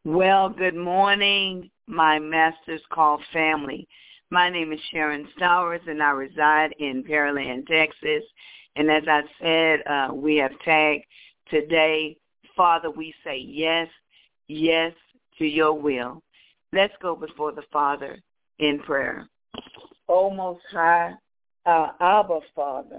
Well, good morning, my Master's Call family. My name is Sharon Stowers, and I reside in Pearland, Texas. And as I said, we have tagged today, Father, we say yes, yes to your will. Let's go before the Father in prayer. O Most High, our Abba Father,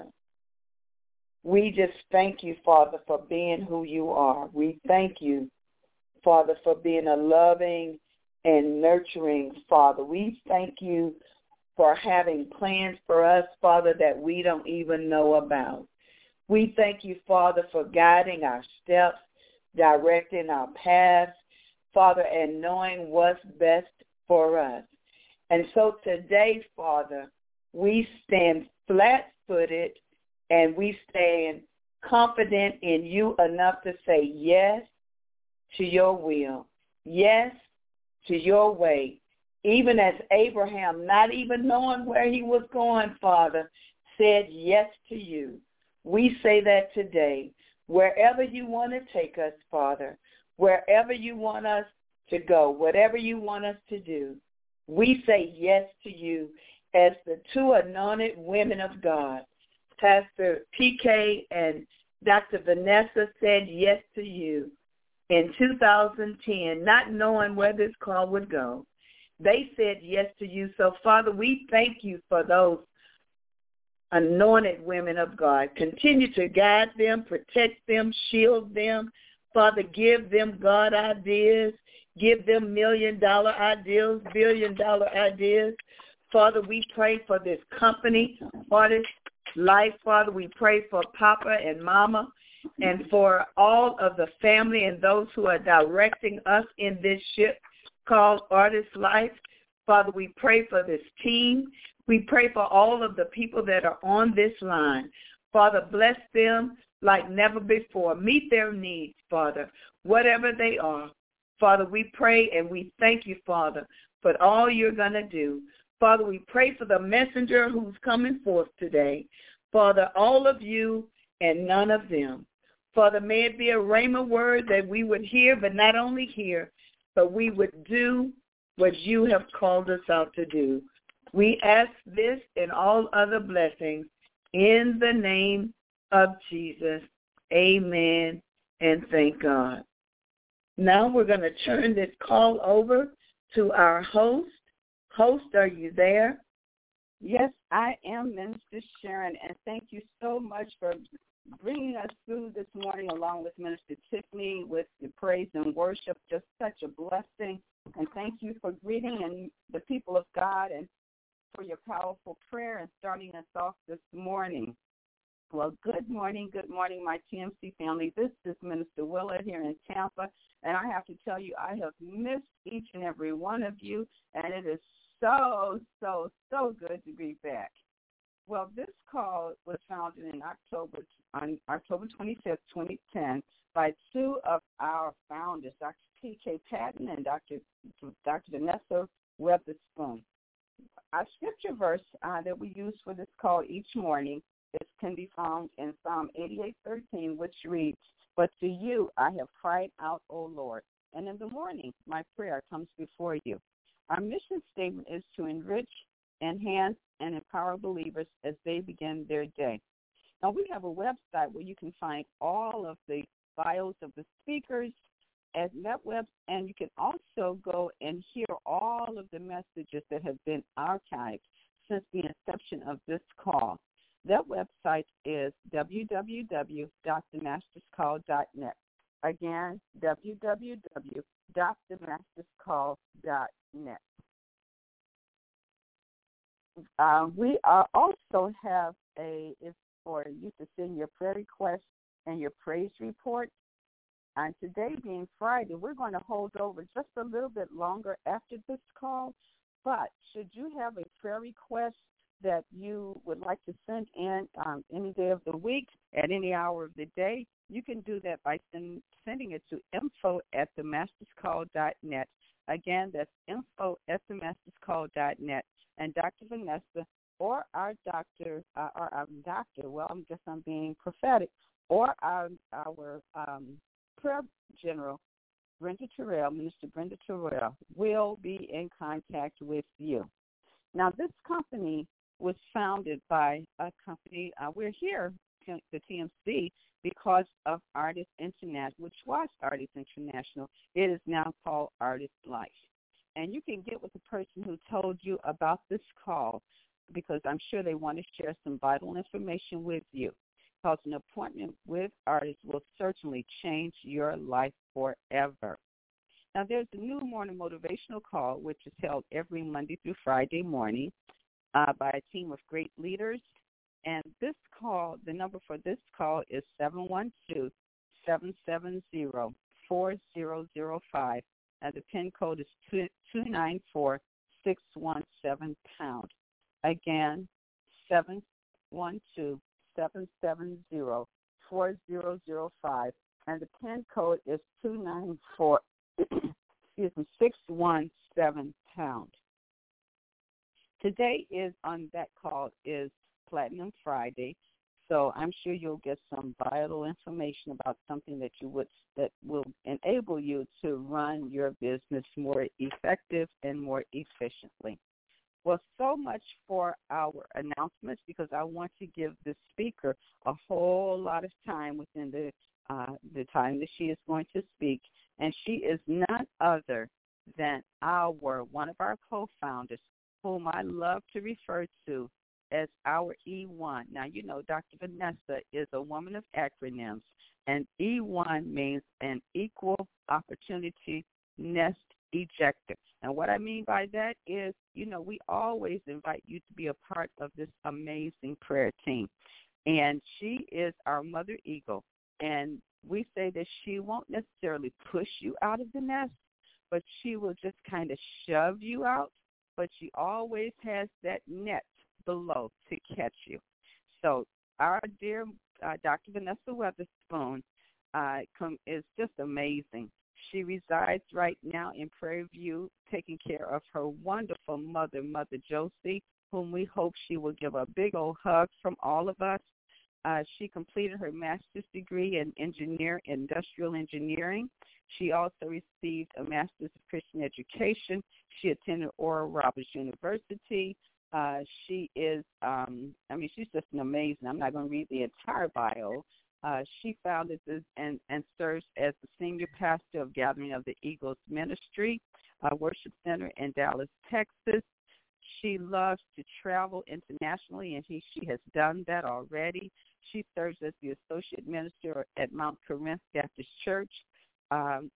we just thank you, Father, for being who you are. We thank you, Father, for being a loving and nurturing Father. We thank you for having plans for us, Father, that we don't even know about. We thank you, Father, for guiding our steps, directing our paths, Father, and knowing what's best for us. And so today, Father, we stand flat-footed and we stand confident in you enough to say yes to your will, yes to your way. Even as Abraham, not even knowing where he was going, Father, said yes to you. We say that today. Wherever you want to take us, Father, wherever you want us to go, whatever you want us to do, we say yes to you as the two anointed women of God. Pastor PK and Dr. Vanessa said yes to you in 2010, not knowing where this call would go. They said yes to you. So, Father, we thank you for those anointed women of God. Continue to guide them, protect them, shield them. Father, give them God ideas. Give them million-dollar ideas, billion-dollar ideas. Father, we pray for this company, Artist Life. Father, we pray for Papa and Mama and for all of the family and those who are directing us in this ship called Artist Life. Father, we pray for this team. We pray for all of the people that are on this line. Father, bless them like never before. Meet their needs, Father, whatever they are. Father, we pray and we thank you, Father, for all you're going to do. Father, we pray for the messenger who's coming forth today. Father, all of you and none of them. Father, may it be a rhema word that we would hear, but not only hear, but we would do what you have called us out to do. We ask this and all other blessings in the name of Jesus. Amen, and thank God. Now we're going to turn this call over to our host. Host, are you there? Yes, I am, Minister Sharon, and thank you so much for bringing us through this morning along with Minister Tiffany with the praise and worship. Just such a blessing, and thank you for greeting and the people of God and for your powerful prayer and starting us off this morning. Well, good morning, my TMC family. This is Minister Willard here in Tampa, and I have to tell you, I have missed each and every one of you, and it is so good to be back. Well, this call was founded on October 25th, 2010, by two of our founders, Dr. P.K. Patton and Dr. Vanessa Weatherspoon. Our scripture verse that we use for this call each morning can be found in Psalm 88:13, which reads, "But to you I have cried out, O Lord, and in the morning my prayer comes before you." Our mission statement is to enrich, enhance, and empower believers as they begin their day. Now, we have a website where you can find all of the bios of the speakers at that web, and you can also go and hear all of the messages that have been archived since the inception of this call. That website is www.themasterscall.net. Again, www.themasterscall.net. We also have it's for you to send your prayer requests and your praise report. And today being Friday, we're going to hold over just a little bit longer after this call. But should you have a prayer request that you would like to send in any day of the week, at any hour of the day, you can do that by sending it to info@themasterscall.net. Again, that's info@themasterscall.net. And Dr. Vanessa or our doctor, I'm being prophetic, or our prayer general Brenda Terrell, Minister Brenda Terrell, will be in contact with you. Now, this company was founded by a company. We're here, the TMC, because of Artist International, which was Artist International. It is now called Artist Life. And you can get with the person who told you about this call, because I'm sure they want to share some vital information with you. Because an appointment with artists will certainly change your life forever. Now, there's a new morning motivational call, which is held every Monday through Friday morning by a team of great leaders. And this call, the number for this call is 712-770-4005. And the PIN code is 294-617#. Again, 712-770-4005. And the PIN code is 617#. Today is on that call is Platinum Friday, so I'm sure you'll get some vital information about something that will enable you to run your business more effective and more efficiently. Well, so much for our announcements, because I want to give the speaker a whole lot of time within the time that she is going to speak, and she is none other than one of our co-founders, whom I love to refer to as our E1. Now, you know, Dr. Vanessa is a woman of acronyms, and E1 means an equal opportunity nest ejector. And what I mean by that is, you know, we always invite you to be a part of this amazing prayer team. And she is our mother eagle. And we say that she won't necessarily push you out of the nest, but she will just kind of shove you out. But she always has that net below to catch you. So our dear Dr. Vanessa Weatherspoon is just amazing. She resides right now in Prairie View, taking care of her wonderful mother, Mother Josie, whom we hope she will give a big old hug from all of us. She completed her master's degree in industrial engineering. She also received a master's of Christian education. She attended Oral Roberts University. She is, she's just an amazing. I'm not going to read the entire bio. She founded this and serves as the senior pastor of Gathering of the Eagles Ministry, Worship Center in Dallas, Texas. She loves to travel internationally, and she has done that already. She serves as the associate minister at Mount Corinth Baptist Church, and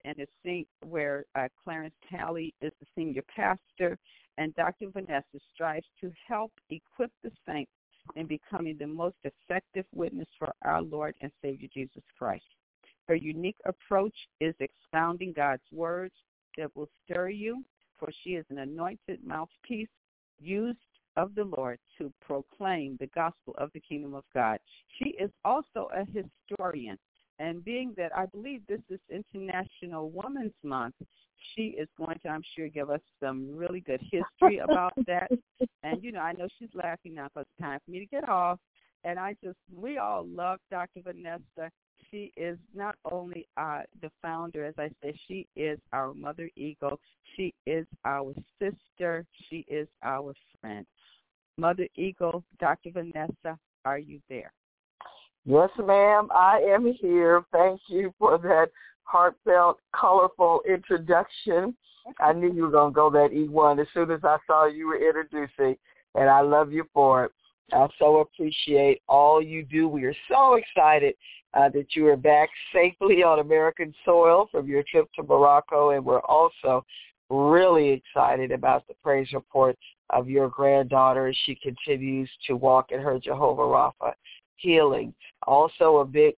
where Clarence Talley is the senior pastor. And Dr. Vanessa strives to help equip the saints in becoming the most effective witness for our Lord and Savior Jesus Christ. Her unique approach is expounding God's words that will stir you, for she is an anointed mouthpiece used of the Lord to proclaim the gospel of the kingdom of God. She is also a historian, and being that I believe this is International Women's Month, she is going to, I'm sure, give us some really good history about that. And, you know, I know she's laughing now because it's time for me to get off. And we all love Dr. Vanessa. She is not only the founder, as I said, she is our mother eagle. She is our sister. She is our friend. Mother eagle, Dr. Vanessa, are you there? Yes, ma'am, I am here. Thank you for that heartfelt, colorful introduction. I knew you were going to go that E1 as soon as I saw you were introducing, and I love you for it. I so appreciate all you do. We are so excited that you are back safely on American soil from your trip to Morocco, and we're also really excited about the praise report of your granddaughter as she continues to walk in her Jehovah Rapha healing. Also a big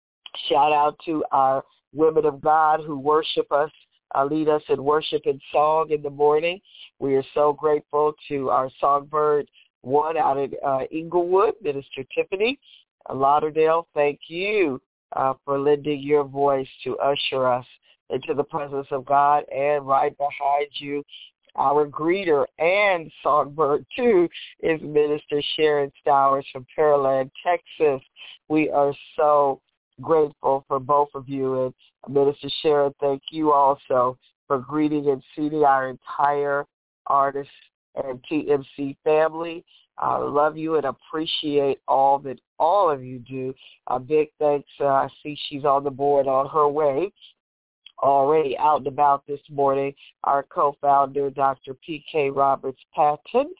shout out to our women of God who worship us, lead us in worship and song in the morning. We are so grateful to our songbird one out at Inglewood, Minister Tiffany Lauderdale. Thank you for lending your voice to usher us into the presence of God. And right behind you, our greeter and songbird, too, is Minister Sharon Stowers from Pearland, Texas. We are so grateful for both of you. And Minister Sharon, thank you also for greeting and seating our entire artist and TMC family. I love you and appreciate all that all of you do. A big thanks. I see she's on the board on her way, already out and about this morning. Our co-founder, Dr. P.K. Roberts-Patton.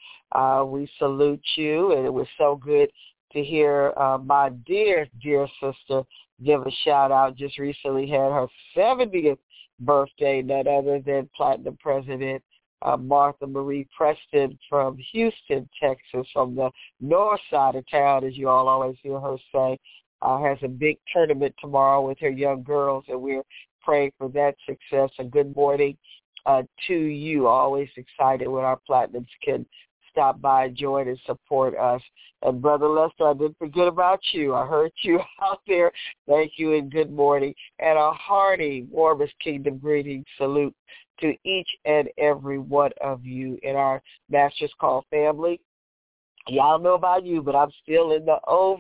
We salute you, and it was so good to hear my dear, dear sister give a shout-out. Just recently had her 70th birthday, none other than Platinum President Martha Marie Preston from Houston, Texas, from the north side of town, as you all always hear her say, has a big tournament tomorrow with her young girls, and we're praying for that success. And good morning to you. Always excited when our Platinums can stop by, join, and support us. And Brother Lester, I didn't forget about you. I heard you out there. Thank you and good morning. And a hearty, warmest kingdom greeting salute to each and every one of you in our Master's Call family. Y'all know about you, but I'm still in the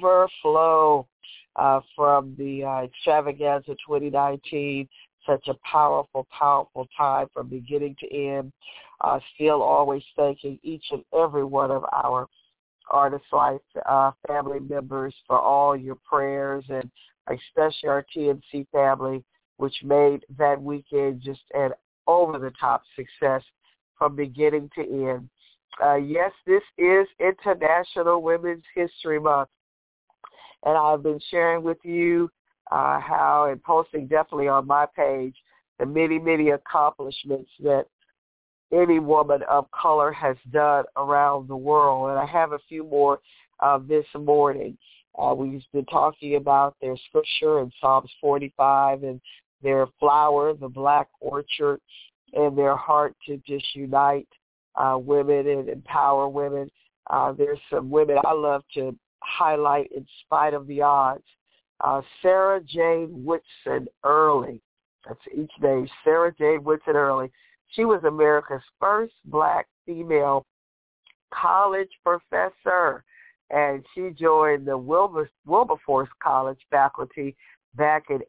overflow from the extravaganza 2019. Such a powerful, powerful time from beginning to end. Still always thanking each and every one of our Artist Life family members for all your prayers, and especially our TNC family, which made that weekend just an over-the-top success from beginning to end. Yes, this is International Women's History Month, and I've been sharing with you how, and posting definitely on my page, the many, many accomplishments that any woman of color has done around the world. And I have a few more this morning. We've been talking about their scripture in Psalms 45 and their flower, the black orchard, and their heart to just unite women and empower women. There's some women I love to highlight in spite of the odds. Sarah Jane Woodson Early. That's each name, Sarah Jane Woodson Early. She was America's first black female college professor, and she joined the Wilberforce College faculty back in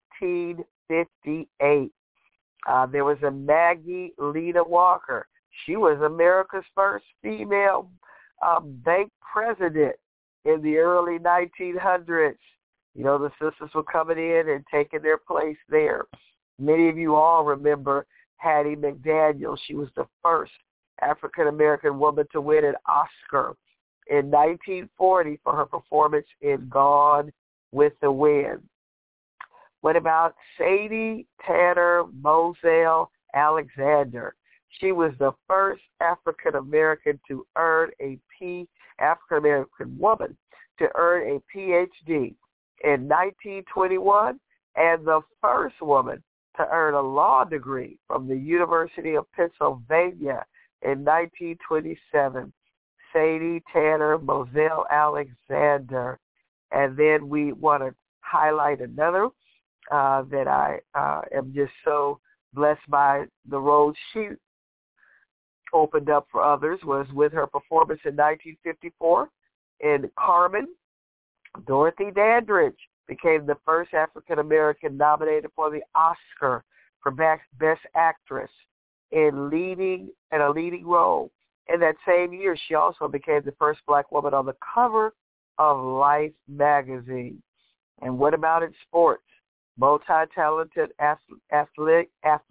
1858. There was a Maggie Lena Walker. She was America's first female bank president in the early 1900s. You know, the sisters were coming in and taking their place there. Many of you all remember Hattie McDaniel. She was the first African-American woman to win an Oscar in 1940 for her performance in Gone with the Wind. What about Sadie Tanner Moselle Alexander? She was the first African-American to earn African-American woman to earn a PhD in 1921, and the first woman to earn a law degree from the University of Pennsylvania in 1927, Sadie Tanner Moselle Alexander. And then we want to highlight another that I am just so blessed by the road she opened up for others, was with her performance in 1954 in Carmen. Dorothy Dandridge became the first African-American nominated for the Oscar for Best Actress in a leading role. In that same year, she also became the first black woman on the cover of Life magazine. And what about in sports? Multi-talented athletic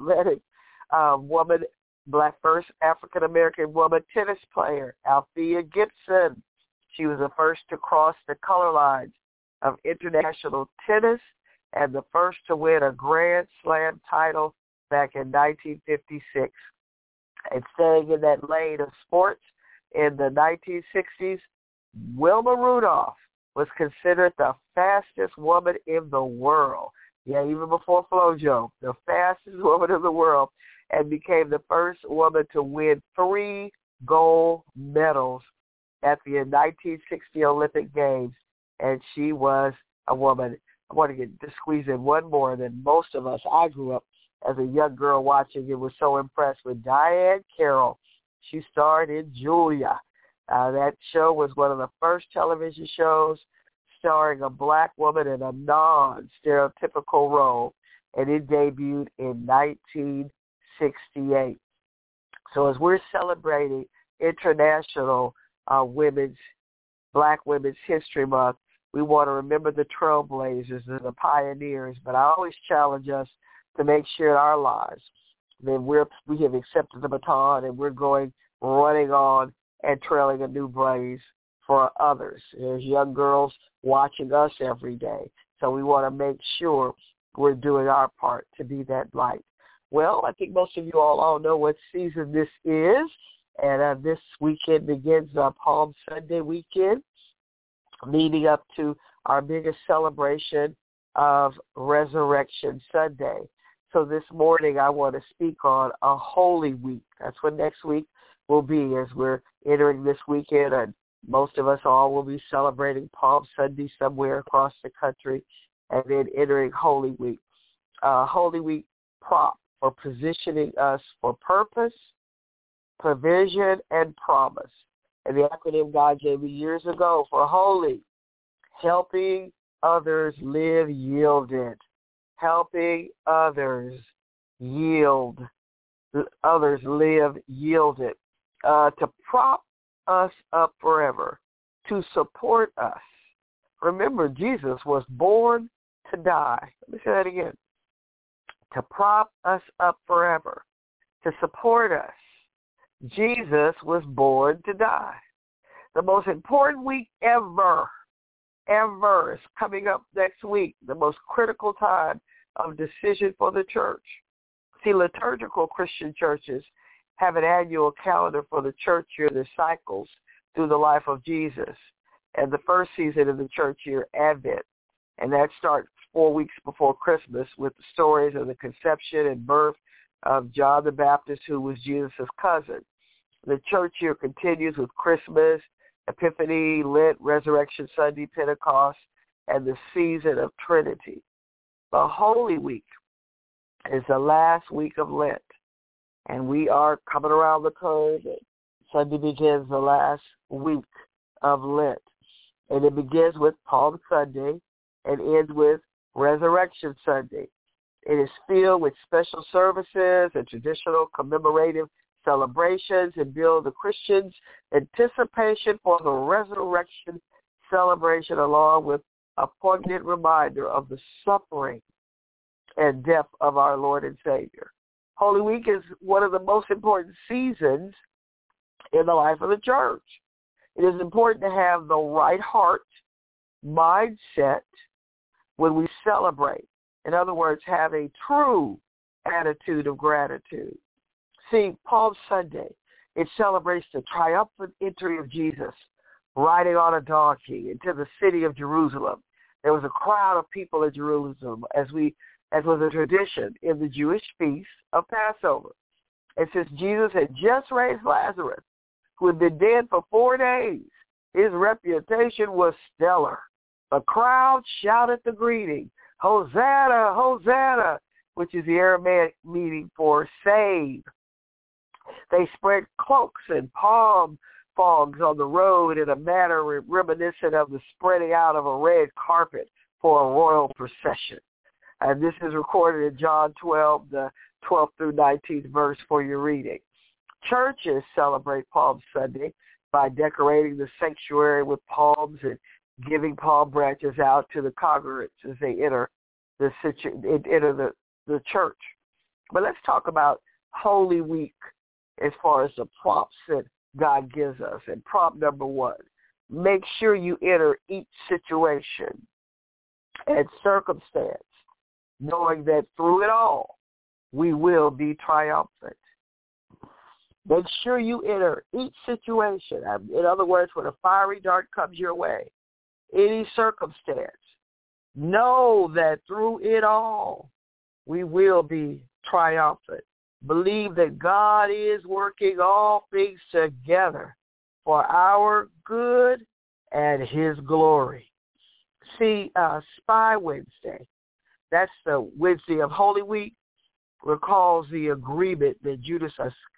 woman, black first African-American woman tennis player, Althea Gibson. She was the first to cross the color lines of international tennis and the first to win a Grand Slam title back in 1956. And staying in that lane of sports, in the 1960s, Wilma Rudolph was considered the fastest woman in the world. Yeah, even before FloJo, the fastest woman in the world, and became the first woman to win 3 gold medals at the 1960 Olympic Games, and she was a woman. I want to squeeze in one more than most of us. I grew up as a young girl watching and was so impressed with Diane Carroll. She starred in Julia. That show was one of the first television shows starring a black woman in a non-stereotypical role, and it debuted in 1968. So as we're celebrating International Black Women's History Month, we want to remember the trailblazers and the pioneers, but I always challenge us to make sure in our lives that we have accepted the baton and we're running on and trailing a new blaze for others. There's young girls watching us every day, so we want to make sure we're doing our part to be that light. Well, I think most of you all know what season this is, and this weekend begins Palm Sunday weekend, leading up to our biggest celebration of Resurrection Sunday. So this morning I want to speak on a Holy Week. That's what next week will be as we're entering this weekend, and most of us all will be celebrating Palm Sunday somewhere across the country and then entering Holy Week. Holy Week prop for positioning us for purpose, provision, and promise. And the acronym God gave me years ago for Holy, helping others live yielded. Helping others live yielded. To prop us up forever, to support us. Remember, Jesus was born to die. Let me say that again. To prop us up forever, to support us. Jesus was born to die. The most important week ever is coming up next week, the most critical time of decision for the church. See, liturgical Christian churches have an annual calendar for the church year that cycles through the life of Jesus. And the first season of the church year, Advent, and that starts 4 weeks before Christmas with the stories of the conception and birth of John the Baptist, who was Jesus' cousin. The church year continues with Christmas, Epiphany, Lent, Resurrection Sunday, Pentecost, and the season of Trinity. The Holy Week is the last week of Lent, and we are coming around the curve. Sunday begins the last week of Lent, and it begins with Palm Sunday and ends with Resurrection Sunday. It is filled with special services and traditional commemorative celebrations and build the Christians' anticipation for the resurrection celebration, along with a poignant reminder of the suffering and death of our Lord and Savior. Holy Week is one of the most important seasons in the life of the church. It is important to have the right heart, mindset when we celebrate. In other words, have a true attitude of gratitude. See, Palm Sunday, it celebrates the triumphant entry of Jesus riding on a donkey into the city of Jerusalem. There was a crowd of people in Jerusalem, as was a tradition in the Jewish feast of Passover. And since Jesus had just raised Lazarus, who had been dead for 4 days, his reputation was stellar. The crowd shouted the greeting, Hosanna, Hosanna, which is the Aramaic meaning for save. They spread cloaks and palm fronds on the road in a manner reminiscent of the spreading out of a red carpet for a royal procession. And this is recorded in John 12, the 12th through 19th verse for your reading. Churches celebrate Palm Sunday by decorating the sanctuary with palms and giving palm branches out to the congregants as they enter the church. But let's talk about Holy Week as far as the prompts that God gives us. And prompt number 1, make sure you enter each situation and circumstance knowing that through it all, we will be triumphant. Make sure you enter each situation. In other words, when a fiery dart comes your way, any circumstance, know that through it all, we will be triumphant. Believe that God is working all things together for our good and his glory. See, Spy Wednesday, that's the Wednesday of Holy Week, recalls the agreement that Judas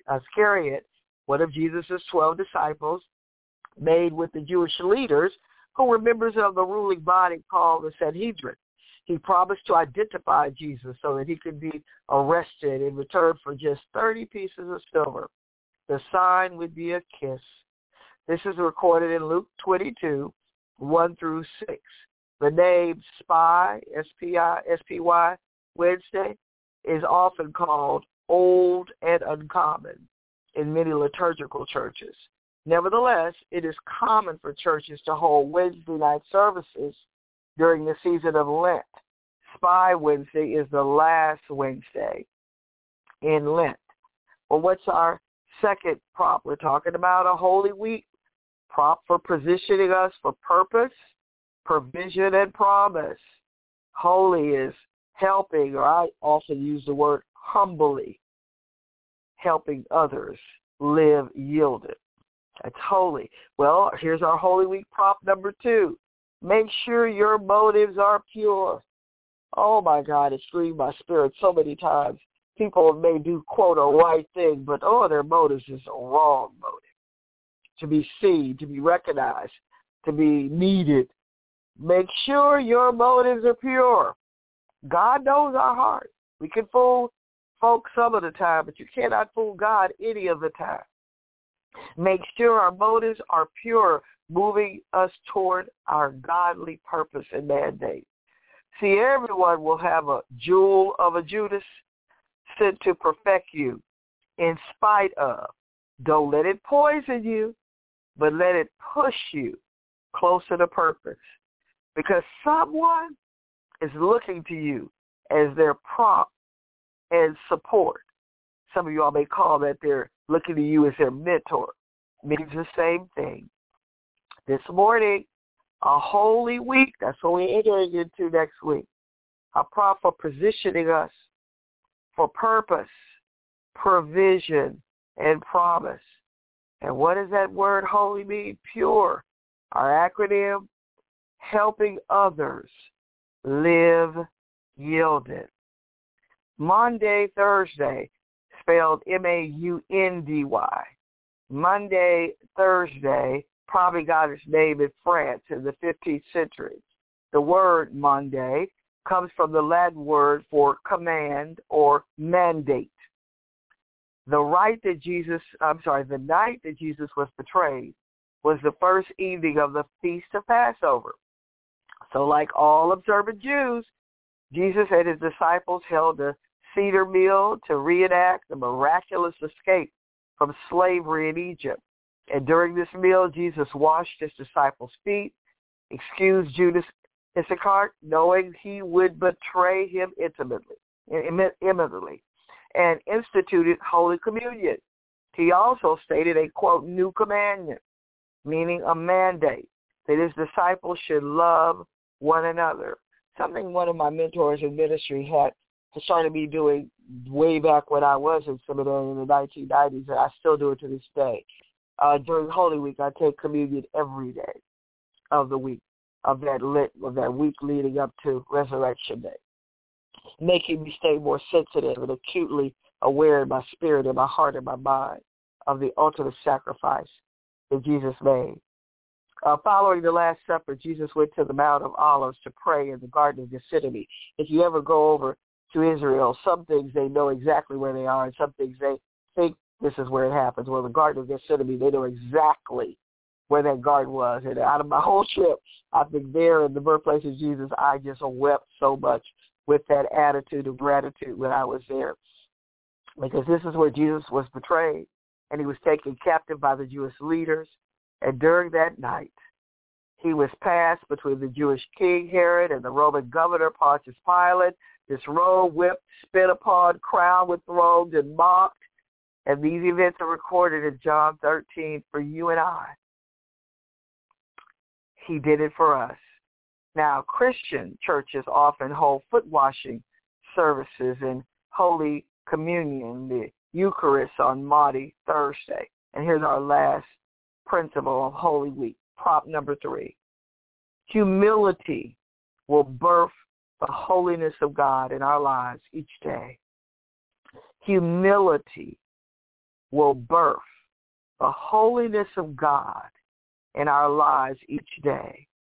Iscariot, one of Jesus' 12 disciples, made with the Jewish leaders who were members of the ruling body called the Sanhedrin. He promised to identify Jesus so that he could be arrested in return for just 30 pieces of silver. The sign would be a kiss. This is recorded in Luke 22, 1 through 6. The name SPY, S-P-Y, Wednesday, is often called old and uncommon in many liturgical churches. Nevertheless, it is common for churches to hold Wednesday night services during the season of Lent. Spy Wednesday is the last Wednesday in Lent. Well, what's our second prop? We're talking about a Holy Week prop for positioning us for purpose, provision, and promise. Holy is helping, or I often use the word humbly, helping others live yielded. That's holy. Well, here's our Holy Week prop number 2. Make sure your motives are pure. Oh, my God, it's grieved my spirit so many times. People may do, quote, a right thing, but, their motives is a wrong motive. To be seen, to be recognized, to be needed. Make sure your motives are pure. God knows our heart. We can fool folks some of the time, but you cannot fool God any of the time. Make sure our motives are pure, moving us toward our godly purpose and mandate. See, everyone will have a jewel of a Judas sent to perfect you in spite of. Don't let it poison you, but let it push you closer to purpose. Because someone is looking to you as their prop and support. Some of y'all may call that they're looking to you as their mentor. It means the same thing. This morning, a Holy Week, that's what we're entering into next week. A prop for positioning us for purpose, provision, and promise. And what does that word holy mean? Pure. Our acronym, helping others live yielded. Monday, Thursday, spelled M-A-U-N-D-Y. Monday, Thursday, probably got its name in France in the 15th century. The word Monday comes from the Latin word for command or mandate. The night that Jesus was betrayed was the first evening of the Feast of Passover. So like all observant Jews, Jesus and his disciples held a Seder meal to reenact the miraculous escape from slavery in Egypt. And during this meal, Jesus washed his disciples' feet, excused Judas Iscariot, knowing he would betray him imminently, and instituted Holy Communion. He also stated a, quote, new commandment, meaning a mandate, that his disciples should love one another. Something one of my mentors in ministry had started me doing way back when I was in seminary in the 1990s, and I still do it to this day. During Holy Week, I take communion every day of the week, of that week leading up to Resurrection Day, making me stay more sensitive and acutely aware in my spirit, in my heart, and my mind of the ultimate sacrifice that Jesus made. Following the Last Supper, Jesus went to the Mount of Olives to pray in the Garden of Gethsemane. If you ever go over to Israel, some things they know exactly where they are, and some things they think this is where it happens. Well, the Garden of Gethsemane, they know exactly where that garden was. And out of my whole trip, I've been there in the birthplace of Jesus. I just wept so much with that attitude of gratitude when I was there. Because this is where Jesus was betrayed, and he was taken captive by the Jewish leaders. And during that night, he was passed between the Jewish king Herod and the Roman governor Pontius Pilate, disrobed, whipped, spit upon, crowned with thrones, and mocked. And these events are recorded in John 13 for you and I. He did it for us. Now, Christian churches often hold foot washing services and Holy Communion, the Eucharist, on Maundy Thursday. And here's our last principle of Holy Week, prop number 3. Humility will birth the holiness of God in our lives each day. Humility will birth the holiness of God in our lives each day.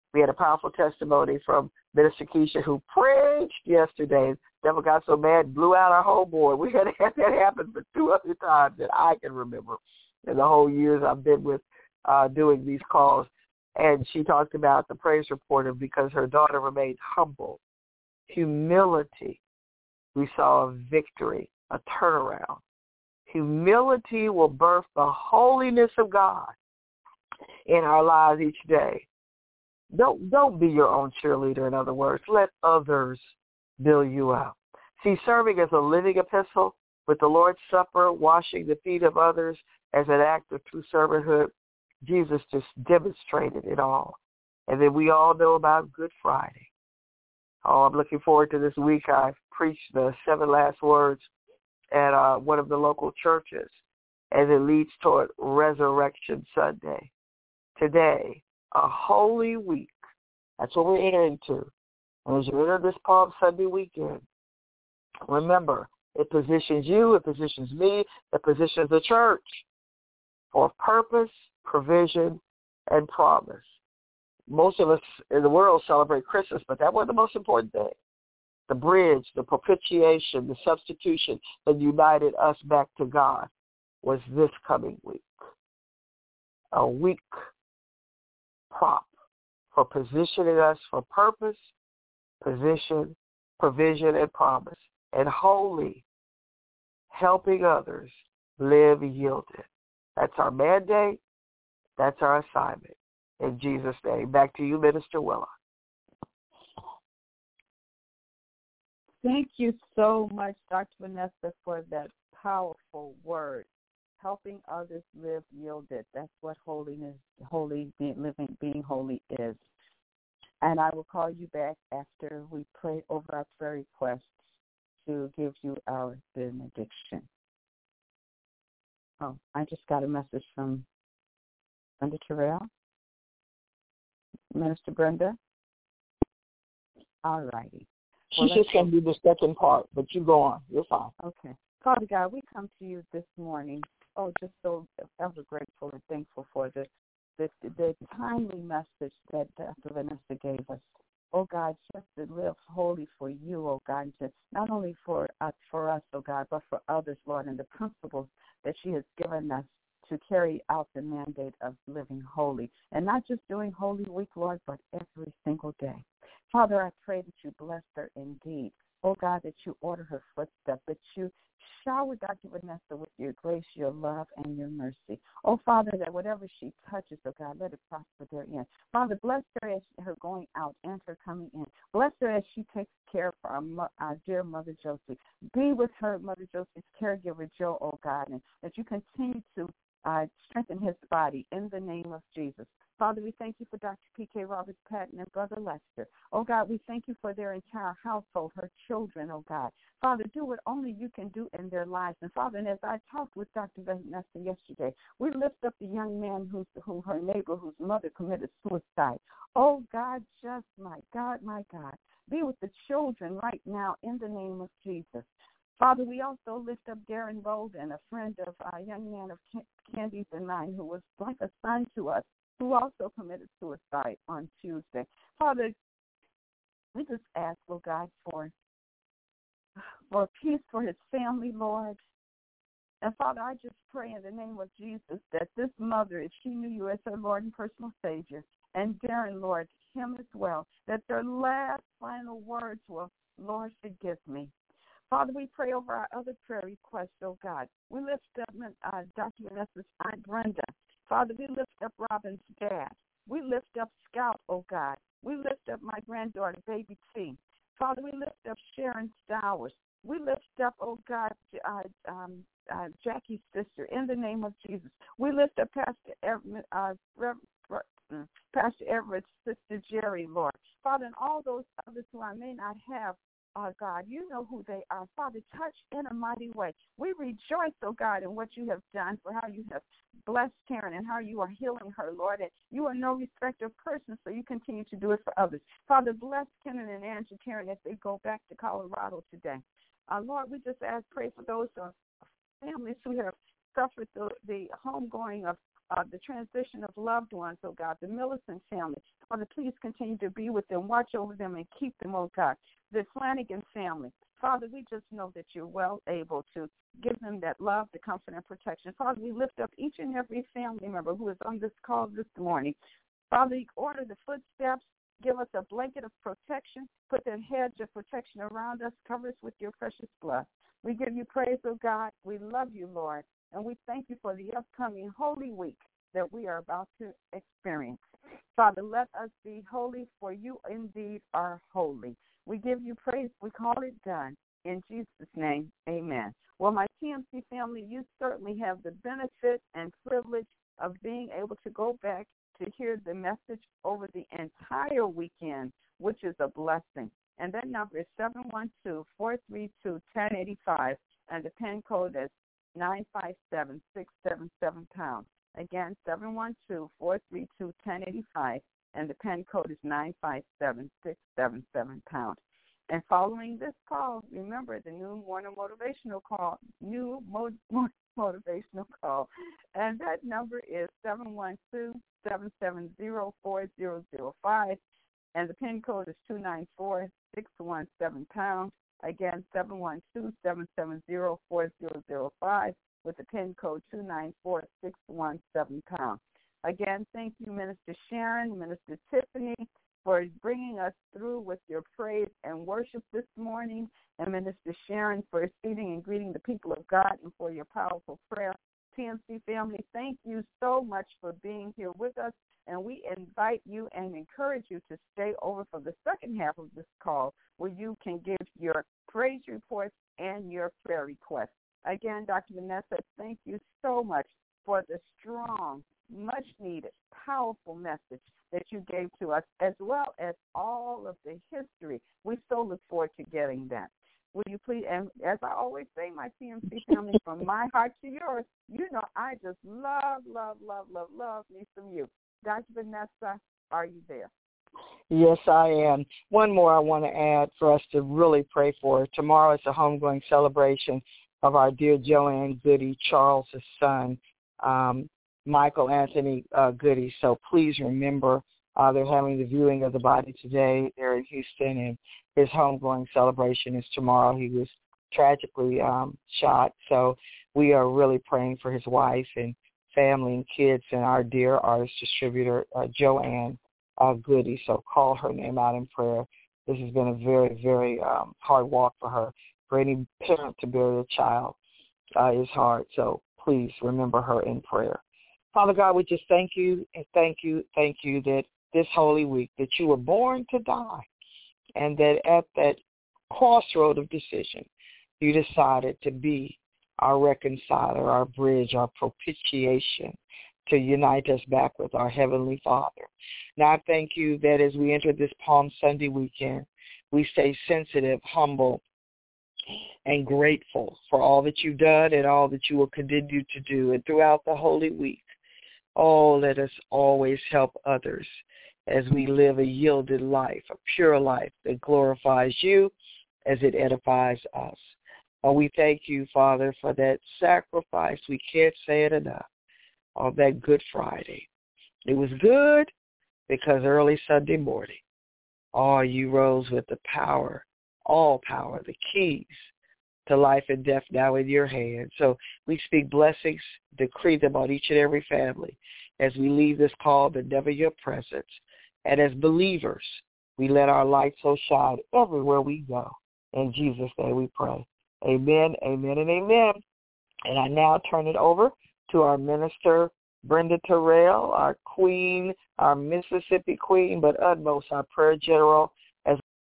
We had a powerful testimony from Minister Keisha, who preached yesterday. The devil got so mad and blew out our whole board. We had that happen for 2 other times that I can remember in the whole years I've been with doing these calls. And she talked about the praise report of because her daughter remained humble. Humility. We saw a victory, a turnaround. Humility will birth the holiness of God in our lives each day. Don't be your own cheerleader, in other words. Let others build you up. See, serving as a living epistle with the Lord's Supper, washing the feet of others as an act of true servanthood, Jesus just demonstrated it all. And then we all know about Good Friday. Oh, I'm looking forward to this week. I've preached the 7 last words at one of the local churches, as it leads toward Resurrection Sunday. Today, a holy week. That's what we're entering into. And as you enter this Palm Sunday weekend, remember, it positions you, it positions me, it positions the church for purpose, provision, and promise. Most of us in the world celebrate Christmas, but that wasn't the most important thing. The bridge, the propitiation, the substitution that united us back to God was this coming week. A week prop for positioning us for purpose, position, provision, and promise, and holy, helping others live yielded. That's our mandate. That's our assignment. In Jesus' name. Back to you, Minister Willa. Thank you so much, Dr. Vanessa, for that powerful word. Helping others live yielded. That's what holiness, being holy is. And I will call you back after we pray over our prayer requests to give you our benediction. Oh, I just got a message from Brenda Terrell. Minister Brenda? All righty. She's just going to do the second part, but you go on. You're fine. Okay. Father God, we come to you this morning, just so ever grateful and thankful for the timely message that Dr. Vanessa gave us. Oh, God, just to live holy for you, oh, God, and not only for us, oh, God, but for others, Lord, and the principles that she has given us to carry out the mandate of living holy, and not just doing Holy Week, Lord, but every single day. Father, I pray that you bless her indeed. Oh, God, that you order her footsteps, that you shower Dr. Vanessa with your grace, your love, and your mercy. Oh, Father, that whatever she touches, oh, God, let it prosper therein. Father, bless her as her going out and her coming in. Bless her as she takes care of our dear Mother Josie. Be with her, Mother Josie's caregiver, Joe, oh, God, and that you continue to strengthen his body in the name of Jesus. Father, we thank you for Dr. P.K. Roberts Patton and Brother Lester. Oh, God, we thank you for their entire household, her children, oh, God. Father, do what only you can do in their lives. And, Father, and as I talked with Dr. Vanessa yesterday, we lift up the young man who her neighbor, whose mother committed suicide. Oh, God, just my God, be with the children right now in the name of Jesus. Father, we also lift up Darren Bolden, a friend of a young man of Candy's and mine who was like a son to us, who also committed suicide on Tuesday. Father, we just ask, oh God, for peace for his family, Lord. And Father, I just pray in the name of Jesus that this mother, if she knew you as her Lord and personal Savior, and Darren, Lord, him as well, that their last final words were, Lord, forgive me. Father, we pray over our other prayer requests, oh God. We lift up Dr. Vanessa's Aunt Brenda. Father, we lift up Robin's dad. We lift up Scout, oh God. We lift up my granddaughter, Baby T. Father, we lift up Sharon Stowers. We lift up, oh God, Jackie's sister, in the name of Jesus. We lift up Pastor Everett's sister, Jerry, Lord. Father, and all those others who I may not have, God, you know who they are. Father, touch in a mighty way. We rejoice, oh God, in what you have done, for how you have blessed Karen and how you are healing her, Lord. And you are no respecter of persons, so you continue to do it for others. Father, bless Kenan and Angie Karen as they go back to Colorado today. Lord, we just pray for those families who have suffered the homegoing of the transition of loved ones, oh God, the Millicent family. Father, please continue to be with them, watch over them, and keep them, oh God. The Flanagan family. Father, we just know that you're well able to give them that love, the comfort, and protection. Father, we lift up each and every family member who is on this call this morning. Father, you order the footsteps. Give us a blanket of protection. Put that hedge of protection around us. Cover us with your precious blood. We give you praise, oh God. We love you, Lord. And we thank you for the upcoming Holy Week that we are about to experience. Father, let us be holy, for you indeed are holy. We give you praise. We call it done. In Jesus' name, amen. Well, my TMC family, you certainly have the benefit and privilege of being able to go back to hear the message over the entire weekend, which is a blessing. And that number is 712-432-1085, and the PIN code is 957-677#. Again, 712-432-1085, and the PIN code is 957-677#. And following this call, remember the new morning motivational call, motivational call, and that number is 712-770-4005, and the PIN code is 294-617#. Again, 712-770-4005 with the PIN code 294-617#. Again, thank you, Minister Sharon, Minister Tiffany, for bringing us through with your praise and worship this morning, and Minister Sharon for feeding and greeting the people of God and for your powerful prayer. TMC family, thank you so much for being here with us, and we invite you and encourage you to stay over for the second half of this call where you can give your praise reports and your prayer requests. Again, Dr. Vanessa, thank you so much for the strong, much-needed, powerful message that you gave to us, as well as all of the history. We so look forward to getting that. Will you please, and as I always say, my TMC family, from my heart to yours, you know I just love me some you. Dr. Vanessa, are you there? Yes, I am. One more I want to add for us to really pray for. Tomorrow is a homegoing celebration of our dear Joanne Goody, Charles' son, Michael Anthony Goody. So please remember they're having the viewing of the body today. They're in Houston, and his homegoing celebration is tomorrow. He was tragically shot. So we are really praying for his wife and family and kids and our dear artist distributor, Joanne Goody. So call her name out in prayer. This has been a very, very hard walk for her. For any parent to bury a child is hard. So please remember her in prayer. Father God, we just thank you and thank you that this Holy Week that you were born to die, and that at that crossroad of decision, you decided to be our reconciler, our bridge, our propitiation, to unite us back with our Heavenly Father. Now I thank you that as we enter this Palm Sunday weekend, we stay sensitive, humble, and grateful for all that you've done and all that you will continue to do. And throughout the Holy Week, let us always help others as we live a yielded life, a pure life that glorifies you as it edifies us. And we thank you, Father, for that sacrifice. We can't say it enough, on that Good Friday. It was good because early Sunday morning, you rose with the power, all power, the keys to life and death now in your hand. So we speak blessings, decree them on each and every family as we leave this call, but never your presence. And as believers, we let our light so shine everywhere we go. In Jesus' name we pray. Amen, amen, and amen. And I now turn it over to our minister, Brenda Terrell, our queen, our Mississippi queen, but utmost our prayer general. As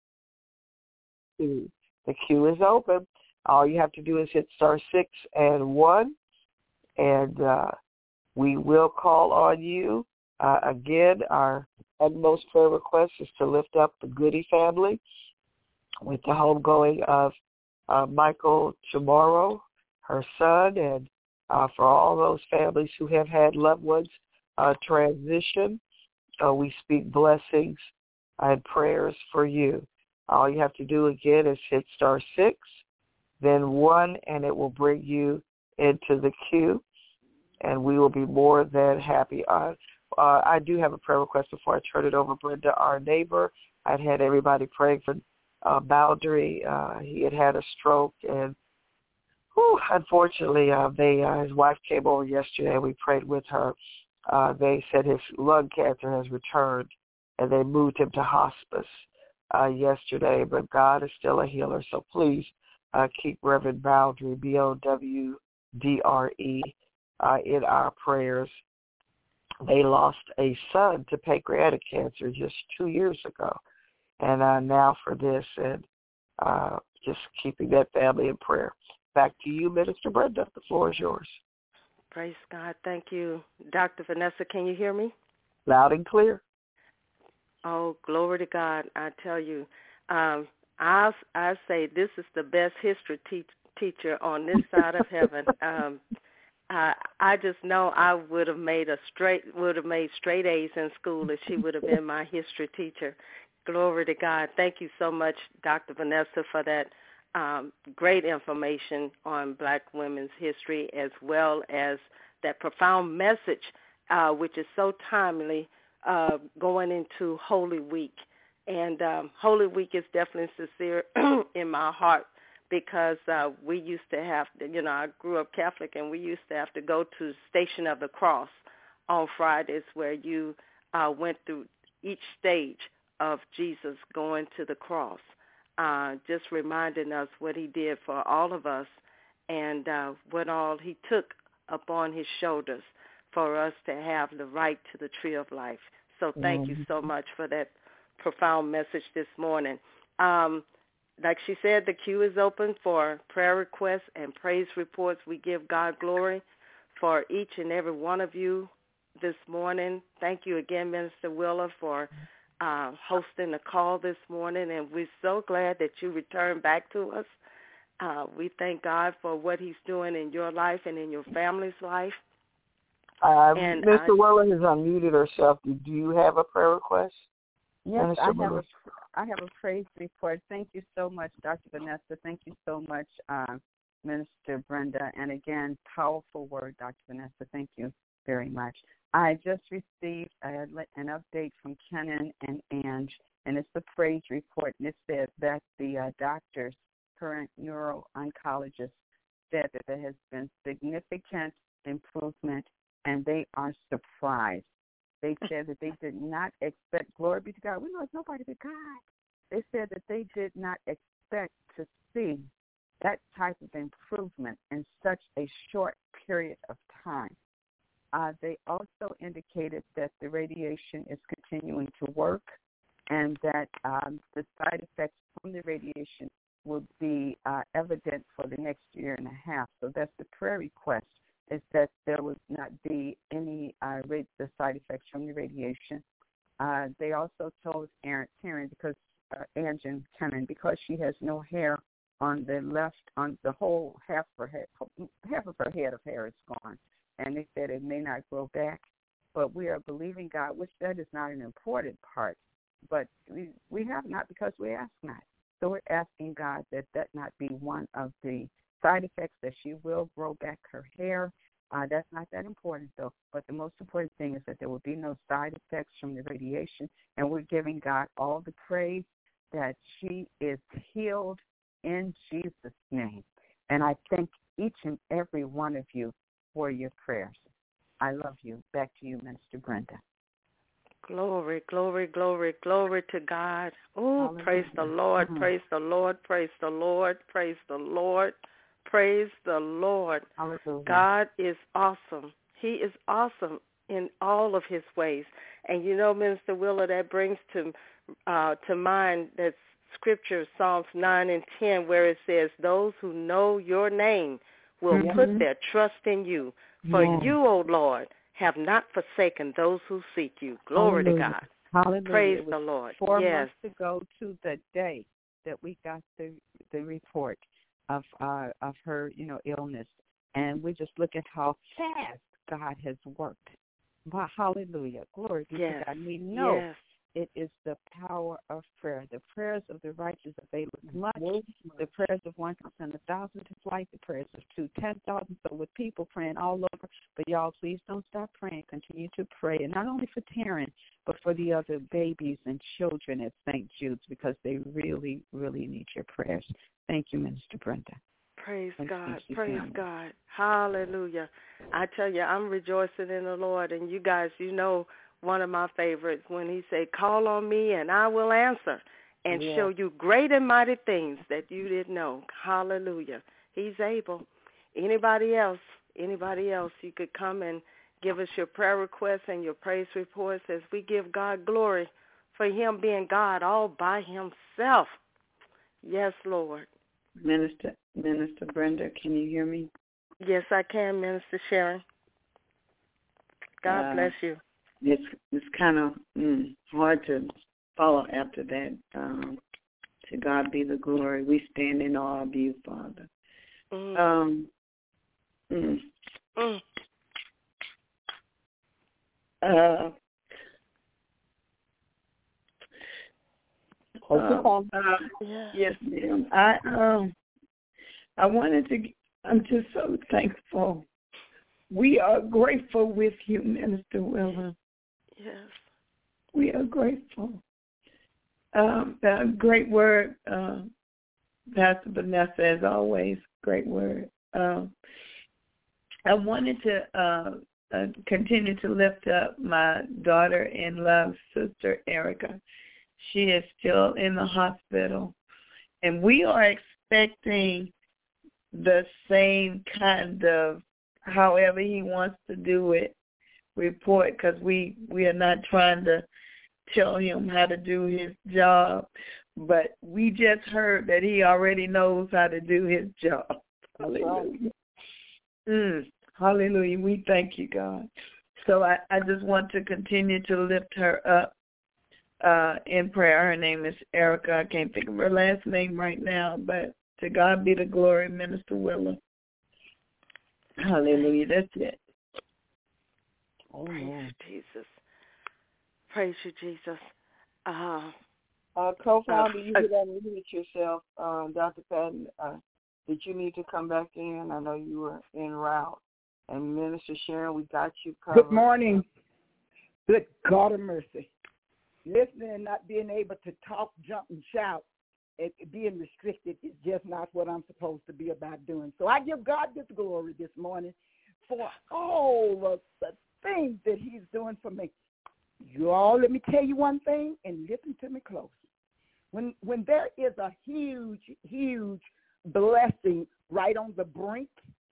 the queue is open. All you have to do is hit *6 and 1, and we will call on you. Again, our utmost prayer request is to lift up the Goody family with the homegoing of Michael tomorrow, her son, and for all those families who have had loved ones transition. We speak blessings and prayers for you. All you have to do again is hit *6, then 1, and it will bring you into the queue. and we will be more than happy. I do have a prayer request before I turn it over. Brenda, our neighbor, I'd had everybody praying for Boundary. He had a stroke, and unfortunately, his wife came over yesterday, and we prayed with her. They said his lung cancer has returned, and they moved him to hospice yesterday, but God is still a healer. So please keep Reverend Boundary, Bowdre, in our prayers. They lost a son to pancreatic cancer just 2 years ago, and now for this, and just keeping that family in prayer. Back to you, Minister Brenda. The floor is yours. Praise God. Thank you. Dr. Vanessa, can you hear me? Loud and clear. Oh, glory to God. I tell you, I say this is the best history teacher on this side of heaven. I just know I would have made straight A's in school if she would have been my history teacher. Glory to God. Thank you so much, Dr. Vanessa, for that great information on Black women's history, as well as that profound message, which is so timely, going into Holy Week. And Holy Week is definitely sincere in my heart, because we used to have to, I grew up Catholic, and we used to have to go to Station of the Cross on Fridays, where you went through each stage of Jesus going to the cross, just reminding us what he did for all of us, and what all he took upon his shoulders for us to have the right to the tree of life. So thank you so much for that profound message this morning. Like she said, the queue is open for prayer requests and praise reports. We give God glory for each and every one of you this morning. Thank you again, Minister Willa, for hosting the call this morning, and we're so glad that you returned back to us. We thank God for what he's doing in your life and in your family's life. Mr. Willa has unmuted herself. Do you have a prayer request? Yes, I have a praise report. Thank you so much, Dr. Vanessa. Thank you so much, Minister Brenda. And again, powerful word, Dr. Vanessa. Thank you very much. I just received an update from Kenan and Ange, and it's a praise report. And it says that the doctors, current neuro-oncologist, said that there has been significant improvement, and they are surprised. They said that they did not expect, glory be to God, we know it's nobody but God. They said that they did not expect to see that type of improvement in such a short period of time. They also indicated that the radiation is continuing to work, and that the side effects from the radiation will be evident for the next year and a half. So that's the prayer request, is that there would not be any the side effects from the radiation. They also told Taryn, because Ange and Kenan, because she has no hair on the left, on the whole half of her head of hair is gone, and they said it may not grow back. But we are believing God, which that is not an important part, but we have not because we ask not. So we're asking God that not be one of the side effects, that she will grow back her hair. That's not that important, though. But the most important thing is that there will be no side effects from the radiation, and we're giving God all the praise that she is healed in Jesus' name. And I thank each and every one of you for your prayers. I love you. Back to you, Minister Brenda. Glory, glory, glory, glory to God. Oh, praise the Lord, praise the Lord, praise the Lord, praise the Lord, praise the Lord. Hallelujah. God is awesome. He is awesome in all of his ways. And you know, Minister Willa, that brings to mind that scripture, Psalms 9 and 10, where it says, those who know your name will put their trust in you. For you, O Lord, have not forsaken those who seek you. Glory Hallelujah. to God. Hallelujah. Praise the Lord. 4 months ago to the day that we got the report of her, illness, and we just look at how fast God has worked. But hallelujah, glory be to God. We know It is the power of prayer. The prayers of the righteous avail much. The prayers of one can send 1,000 to flight. The prayers of 2, 10,000. So with people praying all over, but y'all please don't stop praying. Continue to pray, and not only for Taryn, but for the other babies and children at St. Jude's, because they really, really need your prayers. Thank you, Minister Brenda. Praise God. Praise God. Hallelujah. I tell you, I'm rejoicing in the Lord. And you guys, you know, one of my favorites when he said, call on me and I will answer and show you great and mighty things that you didn't know. Hallelujah. He's able. Anybody else, you could come and give us your prayer requests and your praise reports as we give God glory for him being God all by himself. Yes, Lord. Minister Brenda, can you hear me? Yes, I can, Minister Sharon. God bless you. It's kind of hard to follow after that. To God be the glory. We stand in awe of you, Father. Yes, ma'am. I wanted to. I'm just so thankful. We are grateful with you, Minister Willa. Yes. We are grateful. Great word, Pastor Vanessa, as always. Great word. I wanted to continue to lift up my daughter-in-law, Sister Erica. She is still in the hospital, and we are expecting the same kind of, however he wants to do it, report, because we are not trying to tell him how to do his job, but we just heard that he already knows how to do his job. Hallelujah. Hallelujah. We thank you, God. So I just want to continue to lift her up in prayer. Her name is Erica. I can't think of her last name right now, but to God be the glory, Minister Willa. Hallelujah. That's it. Praise you, Jesus. Praise you, Jesus. Co-founder, you did unmute yourself. Dr. Patton, did you need to come back in? I know you were en route. And Minister Sharon, we got you covered. Good morning. Good God of mercy. Listening and not being able to talk, jump, and shout, being restricted is just not what I'm supposed to be about doing. So I give God this glory this morning for all of the things that he's doing for me. You all, let me tell you one thing and listen to me close. When there is a huge, huge blessing right on the brink,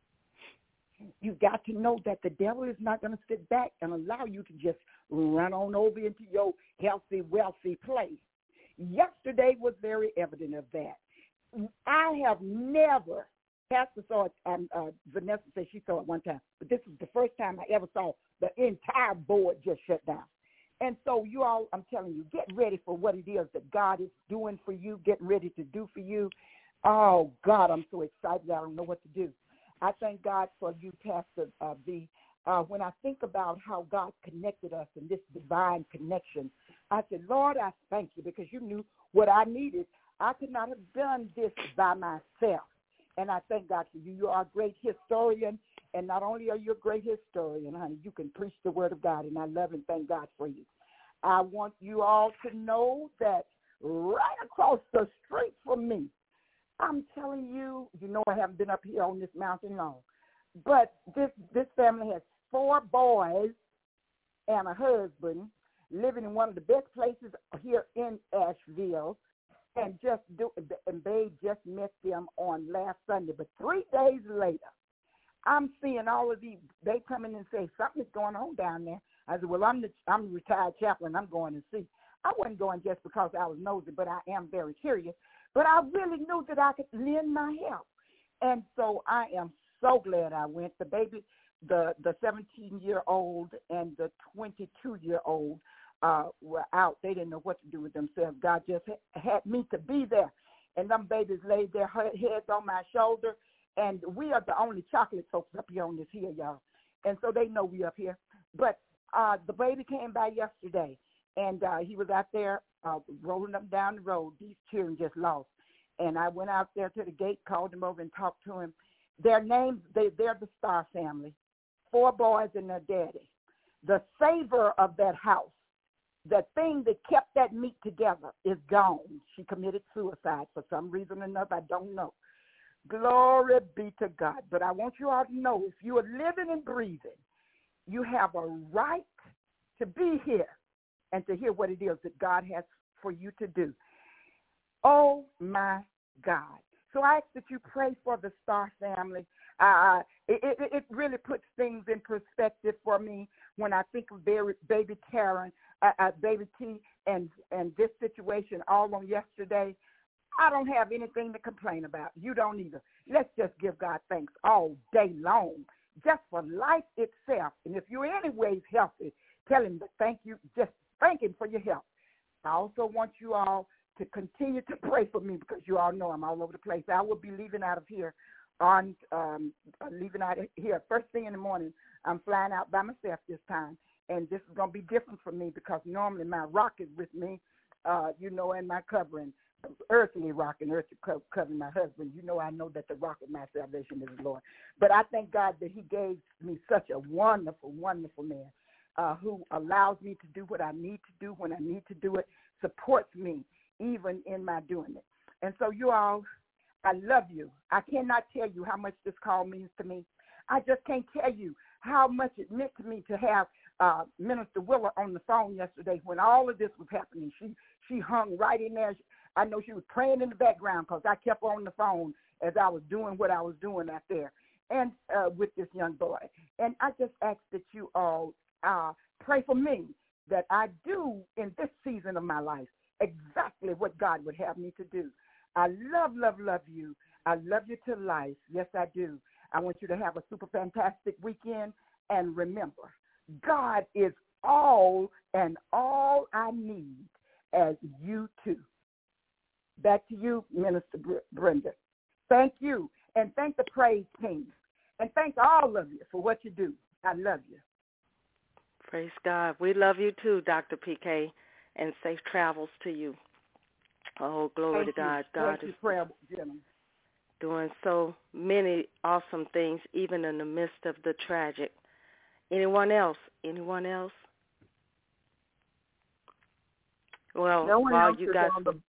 you've got to know that the devil is not going to sit back and allow you to just run on over into your healthy, wealthy place. Yesterday was very evident of that. I have never, Pastor saw it, Vanessa said she saw it one time, but this is the first time I ever saw the entire board just shut down. And so you all, I'm telling you, get ready for what it is that God is doing for you, getting ready to do for you. Oh, God, I'm so excited. I don't know what to do. I thank God for you, Pastor V. When I think about how God connected us in this divine connection, I said, Lord, I thank you because you knew what I needed. I could not have done this by myself. And I thank God for you. You are a great historian. And not only are you a great historian, honey, you can preach the word of God. And I love and thank God for you. I want you all to know that right across the street from me, I'm telling you, you know I haven't been up here on this mountain long, but this family has 4 boys and a husband living in one of the best places here in Asheville, and they just met them on last Sunday. But 3 days later, I'm seeing all of these. They come in and say something's going on down there. I said, well, I'm a retired chaplain. I'm going to see. I wasn't going just because I was nosy, but I am very curious. But I really knew that I could lend my help. And so I am so glad I went. The baby, the 17-year-old and the 22-year-old were out. They didn't know what to do with themselves. God just had me to be there. And them babies laid their heads on my shoulder. And we are the only chocolate folks up here on this hill, y'all. And so they know we up here. But the baby came by yesterday. And he was out there rolling up down the road. These children just lost. And I went out there to the gate, called him over and talked to him. Their names, they're the Star family, 4 boys and their daddy. The savor of that house, the thing that kept that meat together, is gone. She committed suicide for some reason or another. I don't know. Glory be to God. But I want you all to know, if you are living and breathing, you have a right to be here and to hear what it is that God has for you to do. Oh, my God. So I ask that you pray for the Star family. It really puts things in perspective for me when I think of baby Karen, baby T, and this situation all on yesterday. I don't have anything to complain about. You don't either. Let's just give God thanks all day long, just for life itself. And if you're anyways healthy, tell him to thank you. Just thank him for your health. I also want you all to continue to pray for me, because you all know I'm all over the place. I will be leaving out of here first thing in the morning. I'm flying out by myself this time, and this is going to be different for me because normally my rock is with me, and my covering, earthly rock and earthly covering my husband. I know that the rock of my salvation is the Lord. But I thank God that he gave me such a wonderful, wonderful man who allows me to do what I need to do when I need to do it, supports me even in my doing it. And so you all, I love you. I cannot tell you how much this call means to me. I just can't tell you how much it meant to me to have Minister Willer on the phone yesterday when all of this was happening. She hung right in there. I know she was praying in the background because I kept on the phone as I was doing what I was doing out there and with this young boy. And I just ask that you all pray for me, that I do in this season of my life exactly what God would have me to do. I love, love, love you. I love you to life. Yes, I do. I want you to have a super fantastic weekend. And remember, God is all and all I need, as you too. Back to you, Minister Brenda. Thank you. And thank the praise team. And thank all of you for what you do. I love you. Praise God. We love you too, Dr. PK, and safe travels to you. Oh, glory to God. God is doing so many awesome things, even in the midst of the tragic. Anyone else? Anyone else? Well, no one while else you guys...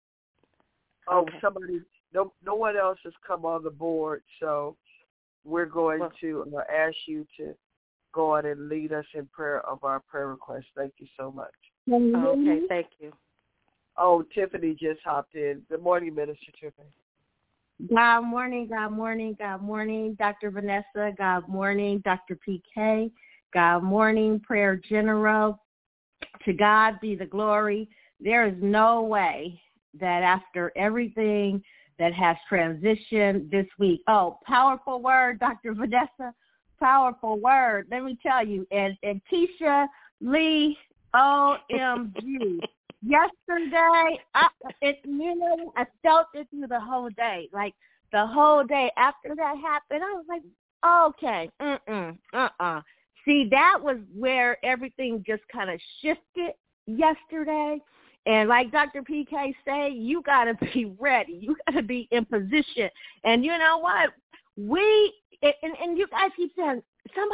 No one else has come on the board, so we're going to ask you to go on and lead us in prayer of our prayer request. Thank you so much. Okay, thank you. Oh, Tiffany just hopped in. Good morning, Minister Tiffany. God morning, God morning, God morning, Dr. Vanessa. God morning, Dr. PK. God morning, Prayer General. To God be the glory. There is no way that after everything that has transitioned this week, powerful word, Dr. Vanessa, powerful word. Let me tell you, and Keisha Lee, OMG. Yesterday, I felt it through the whole day. Like the whole day after that happened, I was like, okay, See, that was where everything just kind of shifted yesterday. And like Dr. PK say, you got to be ready. You got to be in position. And you know what? And you guys keep saying,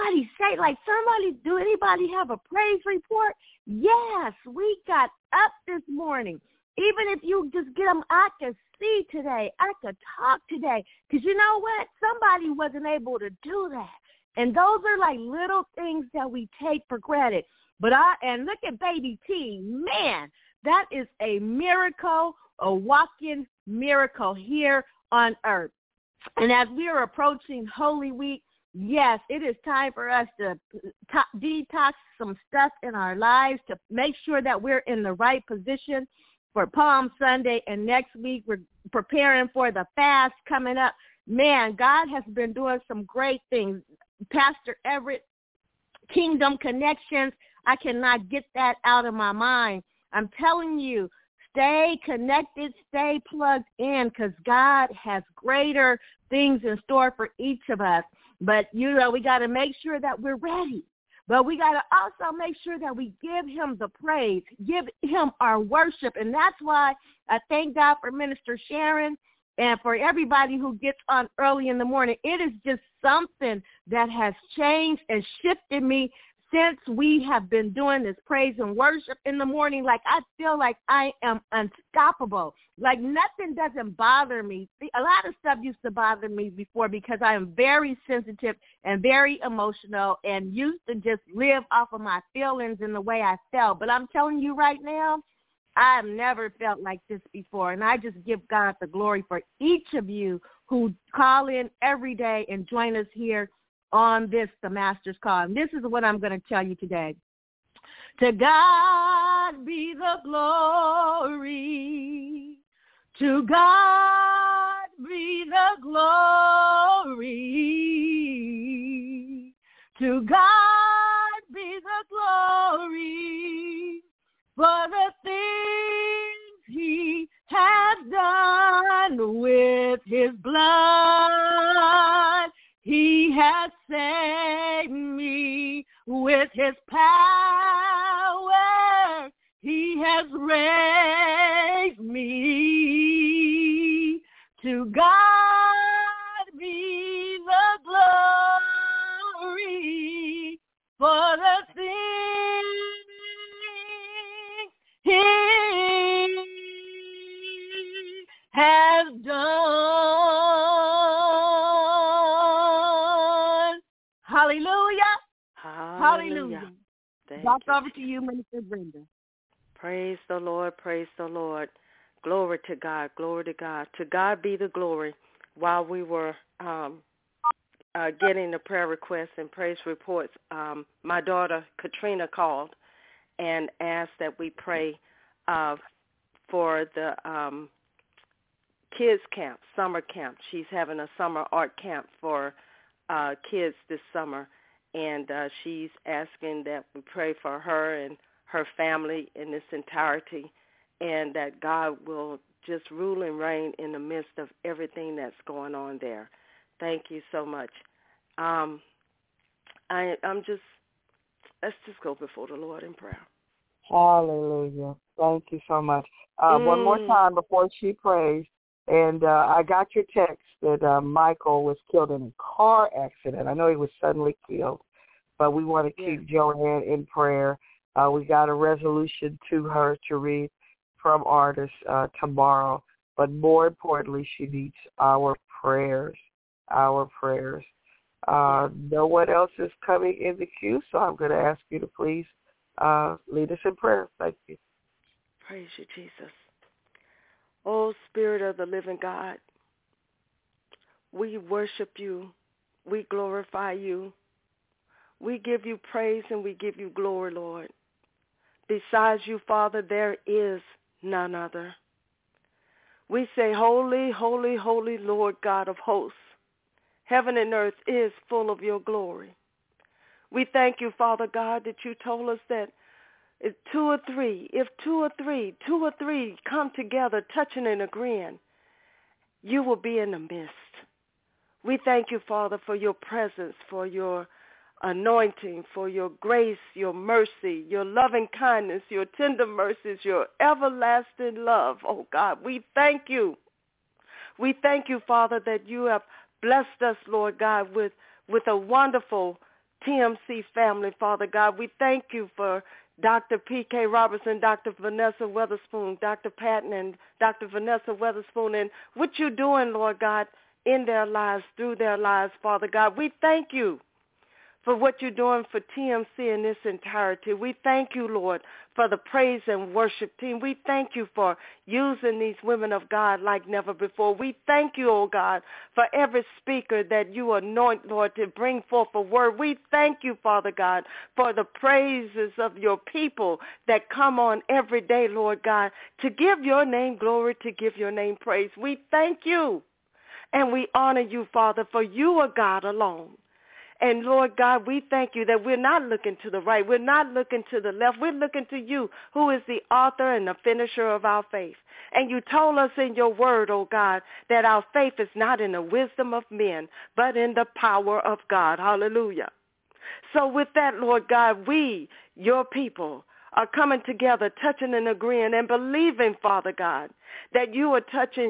do anybody have a praise report? Yes, we got up this morning. Even if you just get them, I could see today. I could talk today. Because you know what? Somebody wasn't able to do that. And those are like little things that we take for granted. And look at baby T. Man, that is a miracle, a walking miracle here on earth. And as we are approaching Holy Week, yes, it is time for us to detox some stuff in our lives to make sure that we're in the right position for Palm Sunday. And next week, we're preparing for the fast coming up. Man, God has been doing some great things. Pastor Everett, Kingdom Connections, I cannot get that out of my mind. I'm telling you, stay connected, stay plugged in, because God has greater things in store for each of us. But, we got to make sure that we're ready. But we got to also make sure that we give him the praise, give him our worship. And that's why I thank God for Minister Sharon and for everybody who gets on early in the morning. It is just something that has changed and shifted me since we have been doing this praise and worship in the morning. Like, I feel like I am unstoppable. Like, nothing doesn't bother me. A lot of stuff used to bother me before because I am very sensitive and very emotional and used to just live off of my feelings and the way I felt. But I'm telling you right now, I have never felt like this before, and I just give God the glory for each of you who call in every day and join us here on this, the Master's Call. And this is what I'm going to tell you today. To God be the glory. To God be the glory. To God be the glory for the things he has done with his blood. He has saved me with his power. He has raised me. To God be the glory for the things he has done. Hallelujah. Hallelujah. Back over to you, Minister Brenda. Praise the Lord. Praise the Lord. Glory to God. Glory to God. To God be the glory. While we were getting the prayer requests and praise reports, my daughter Katrina called and asked that we pray for the kids camp, summer camp. She's having a summer art camp for kids this summer, and she's asking that we pray for her and her family in this entirety, and that God will just rule and reign in the midst of everything that's going on there. Thank you so much. Let's just go before the Lord in prayer. Hallelujah. Thank you so much. One more time before she prays. And I got your text that Michael was killed in a car accident. I know he was suddenly killed, but we want to keep Joanne in prayer. We got a resolution to her to read from Artist tomorrow. But more importantly, she needs our prayers, No one else is coming in the queue, so I'm going to ask you to please lead us in prayer. Thank you. Praise you, Jesus. Oh, Spirit of the living God, we worship you. We glorify you. We give you praise and we give you glory, Lord. Besides you, Father, there is none other. We say, holy, holy, holy Lord God of hosts. Heaven and earth is full of your glory. We thank you, Father God, that you told us that if two or three come together, touching and agreeing, you will be in the midst. We thank you, Father, for your presence, for your anointing, for your grace, your mercy, your loving kindness, your tender mercies, your everlasting love. Oh, God, we thank you. We thank you, Father, that you have blessed us, Lord God, with a wonderful TMC family, Father God. We thank you for Dr. P.K. Robertson, Dr. Vanessa Weatherspoon, Dr. Patton, and Dr. Vanessa Weatherspoon, and what you're doing, Lord God, in their lives, through their lives, Father God. We thank you for what you're doing for TMC in this entirety. We thank you, Lord, for the praise and worship team. We thank you for using these women of God like never before. We thank you, oh God, for every speaker that you anoint, Lord, to bring forth a word. We thank you, Father God, for the praises of your people that come on every day, Lord God, to give your name glory, to give your name praise. We thank you and we honor you, Father, for you are God alone. And, Lord God, we thank you that we're not looking to the right. We're not looking to the left. We're looking to you, who is the author and the finisher of our faith. And you told us in your word, oh God, that our faith is not in the wisdom of men, but in the power of God. Hallelujah. So with that, Lord God, we, your people, are coming together, touching and agreeing and believing, Father God, that you are touching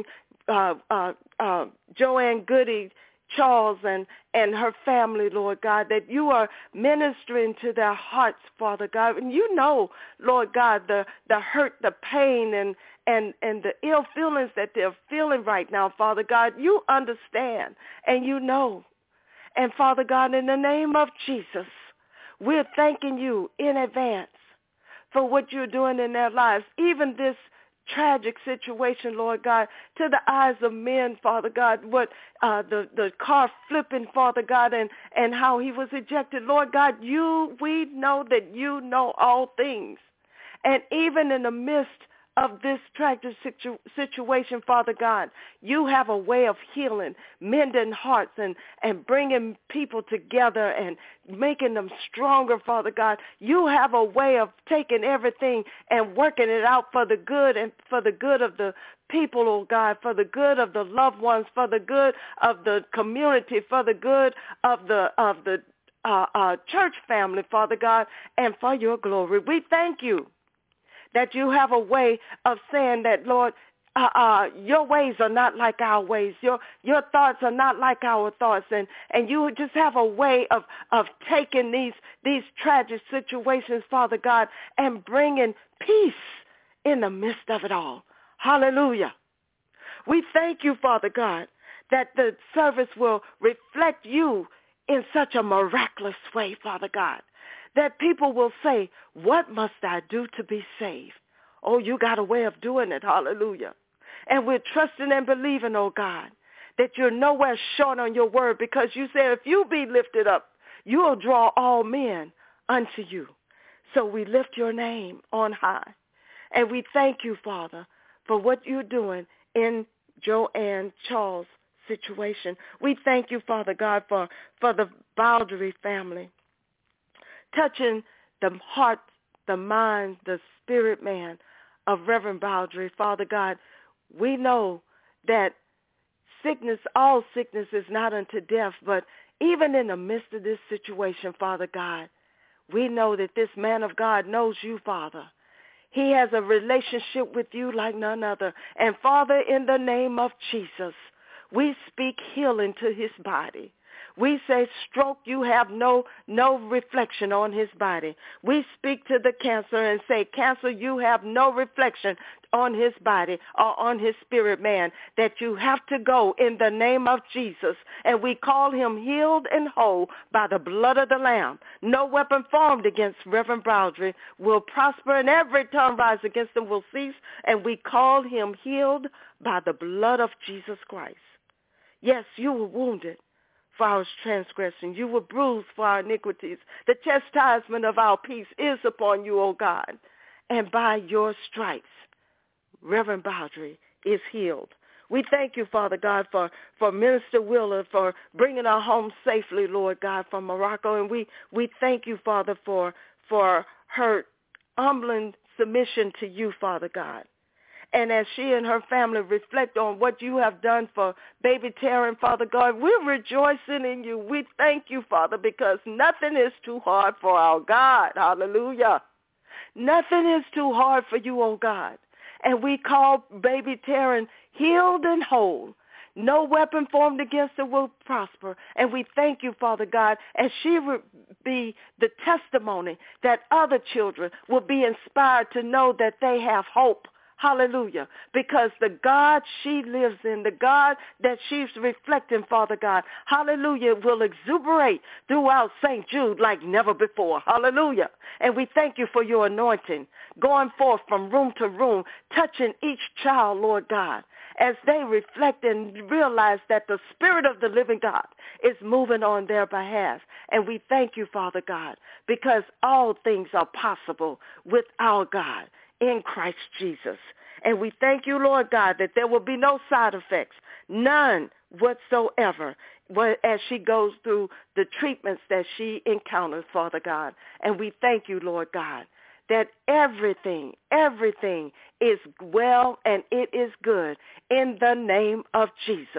Joanne Goody Charles and her family, Lord God, that you are ministering to their hearts, Father God. And you know, Lord God, the hurt, the pain, and the ill feelings that they're feeling right now, Father God. You understand and you know. And Father God, in the name of Jesus, we're thanking you in advance for what you're doing in their lives, even this tragic situation, Lord God, to the eyes of men, Father God, what the car flipping, Father God, and how he was ejected. Lord God, we know that you know all things. And even in the midst of this tragic situation, Father God, you have a way of healing, mending hearts, and bringing people together and making them stronger, Father God. You have a way of taking everything and working it out for the good and for the good of the people, oh God, for the good of the loved ones, for the good of the community, for the good of the church family, Father God, and for your glory. We thank you that you have a way of saying that, Lord, your ways are not like our ways. Your thoughts are not like our thoughts. And you just have a way of taking these tragic situations, Father God, and bringing peace in the midst of it all. Hallelujah. We thank you, Father God, that the service will reflect you in such a miraculous way, Father God, that people will say, what must I do to be saved? Oh, you got a way of doing it. Hallelujah. And we're trusting and believing, oh God, that you're nowhere short on your word, because you said if you be lifted up, you'll draw all men unto you. So we lift your name on high. And we thank you, Father, for what you're doing in Joanne Charles' situation. We thank you, Father God, for the Boundary family, touching the heart, the mind, the spirit man of Reverend Boundary. Father God, we know that all sickness is not unto death, but even in the midst of this situation, Father God, we know that this man of God knows you, Father. He has a relationship with you like none other. And Father, in the name of Jesus, we speak healing to his body. We say, stroke, you have no reflection on his body. We speak to the cancer and say, cancer, you have no reflection on his body or on his spirit man, that you have to go in the name of Jesus. And we call him healed and whole by the blood of the Lamb. No weapon formed against Reverend Boundary will prosper, and every tongue rise against him will cease. And we call him healed by the blood of Jesus Christ. Yes, you were wounded for our transgression. You were bruised for our iniquities. The chastisement of our peace is upon you, O God. And by your stripes, Reverend Boundary is healed. We thank you, Father God, for Minister Wheeler, for bringing her home safely, Lord God, from Morocco. And we thank you, Father, for her humbling submission to you, Father God. And as she and her family reflect on what you have done for baby Taryn, Father God, we're rejoicing in you. We thank you, Father, because nothing is too hard for our God. Hallelujah. Nothing is too hard for you, oh God. And we call baby Taryn healed and whole. No weapon formed against her will prosper. And we thank you, Father God, as she will be the testimony that other children will be inspired to know that they have hope. Hallelujah. Because the God she lives in, the God that she's reflecting, Father God, hallelujah, will exuberate throughout St. Jude like never before. Hallelujah. And we thank you for your anointing going forth from room to room, touching each child, Lord God, as they reflect and realize that the Spirit of the living God is moving on their behalf. And we thank you, Father God, because all things are possible with our God in Christ Jesus. And we thank you, Lord God, that there will be no side effects, none whatsoever, as she goes through the treatments that she encounters, Father God. And we thank you, Lord God, that everything is well and it is good in the name of Jesus.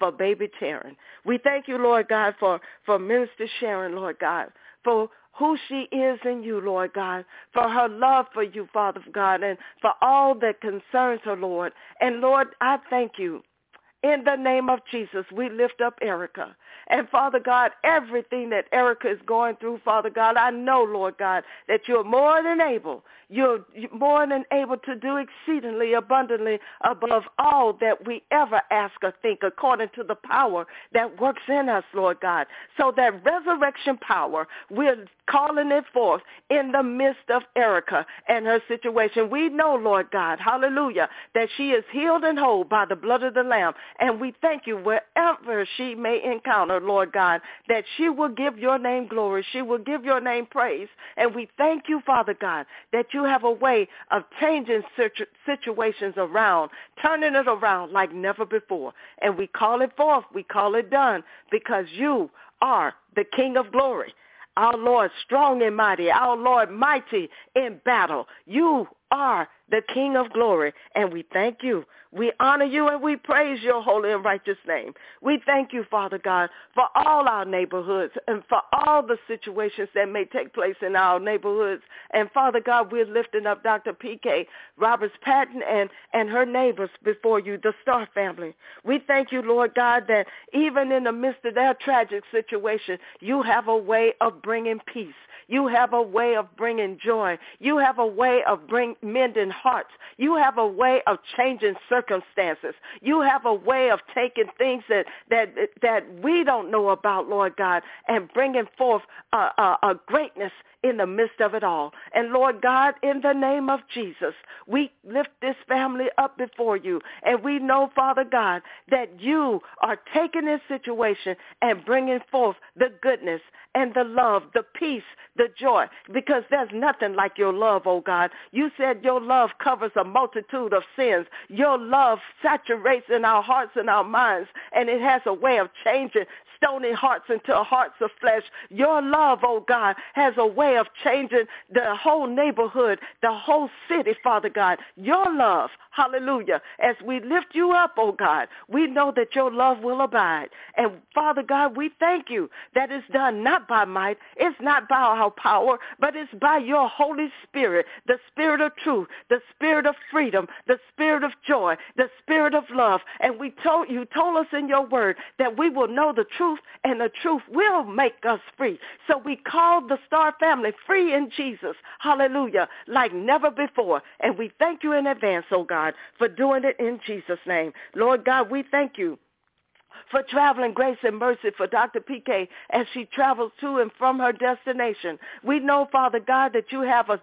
for baby Taryn. We thank you, Lord God, for Minister Sharon, Lord God, for who she is in you, Lord God, for her love for you, Father God, and for all that concerns her, Lord. And, Lord, I thank you. In the name of Jesus, we lift up Erica. And, Father God, everything that Erica is going through, Father God, I know, Lord God, that you're more than able. You're more than able to do exceedingly abundantly above all that we ever ask or think, according to the power that works in us, Lord God. So that resurrection power, we're calling it forth in the midst of Erica and her situation. We know, Lord God, hallelujah, that she is healed and whole by the blood of the Lamb. And we thank you wherever she may encounter, Lord God, that she will give your name glory. She will give your name praise. And we thank you, Father God, that you have a way of changing situations around, turning it around like never before. And we call it forth. We call it done because you are the King of glory. Our Lord strong and mighty, our Lord mighty in battle. You are the King of glory, and we thank you. We honor you and we praise your holy and righteous name. We thank you, Father God, for all our neighborhoods and for all the situations that may take place in our neighborhoods. And, Father God, we're lifting up Dr. P.K. Roberts-Patton and her neighbors before you, the Star family. We thank you, Lord God, that even in the midst of their tragic situation, you have a way of bringing peace. You have a way of bringing joy. You have a way of mending hearts. You have a way of changing circumstances. You have a way of taking things that we don't know about, Lord God, and bringing forth a greatness in the midst of it all. And, Lord God, in the name of Jesus, we lift this family up before you. And we know, Father God, that you are taking this situation and bringing forth the goodness and the love, the peace, the joy, because there's nothing like your love, oh God. You said your love covers a multitude of sins. Your love saturates in our hearts and our minds, and it has a way of changing stony hearts into hearts of flesh. Your love, oh God, has a way of changing the whole neighborhood, the whole city, Father God. Your love, hallelujah, as we lift you up, oh God, we know that your love will abide. And Father God, we thank you that it's done not by might, it's not by our power, but it's by your Holy Spirit, the Spirit of truth, the Spirit of freedom, the Spirit of joy, the Spirit of love. And you told us in your word that we will know the truth, and the truth will make us free. So we call the Star family free in Jesus, hallelujah, like never before. And we thank you in advance, oh God, for doing it in Jesus' name. Lord God, we thank you for traveling grace and mercy for Dr. P.K. as she travels to and from her destination. We know, Father God, that you have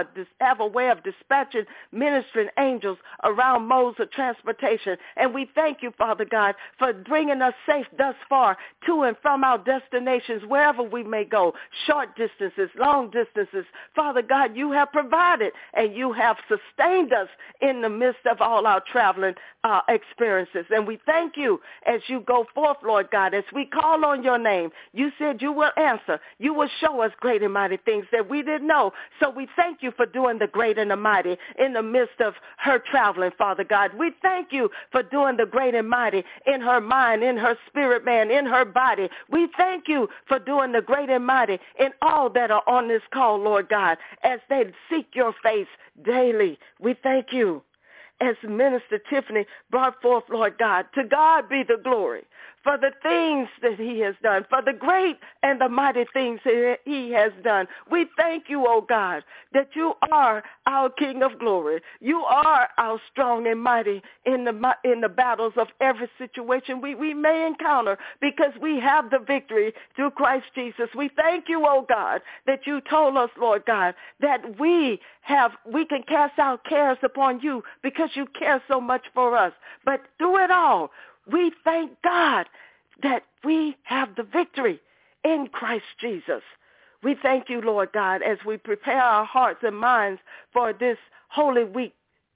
a way of dispatching ministering angels around modes of transportation. And we thank you, Father God, for bringing us safe thus far to and from our destinations, wherever we may go, short distances, long distances. Father God, you have provided and you have sustained us in the midst of all our traveling experiences. And we thank you as you go forth, Lord God, as we call on your name. You said you will answer. You will show us great and mighty things that we didn't know. So we thank you for doing the great and the mighty in the midst of her traveling, Father God. We thank you for doing the great and mighty in her mind, in her spirit, man, in her body. We thank you for doing the great and mighty in all that are on this call, Lord God, as they seek your face daily. We thank you. As Minister Tiffany brought forth, Lord God, to God be the glory for the things that he has done, for the great and the mighty things that he has done. We thank you, oh God, that you are our King of glory. You are our strong and mighty in the battles of every situation we may encounter, because we have the victory through Christ Jesus. We thank you, oh God, that you told us, Lord God, that we can cast our cares upon you because you care so much for us. But through it all, we thank God that we have the victory in Christ Jesus. We thank you, Lord God, as we prepare our hearts and minds for this Holy Week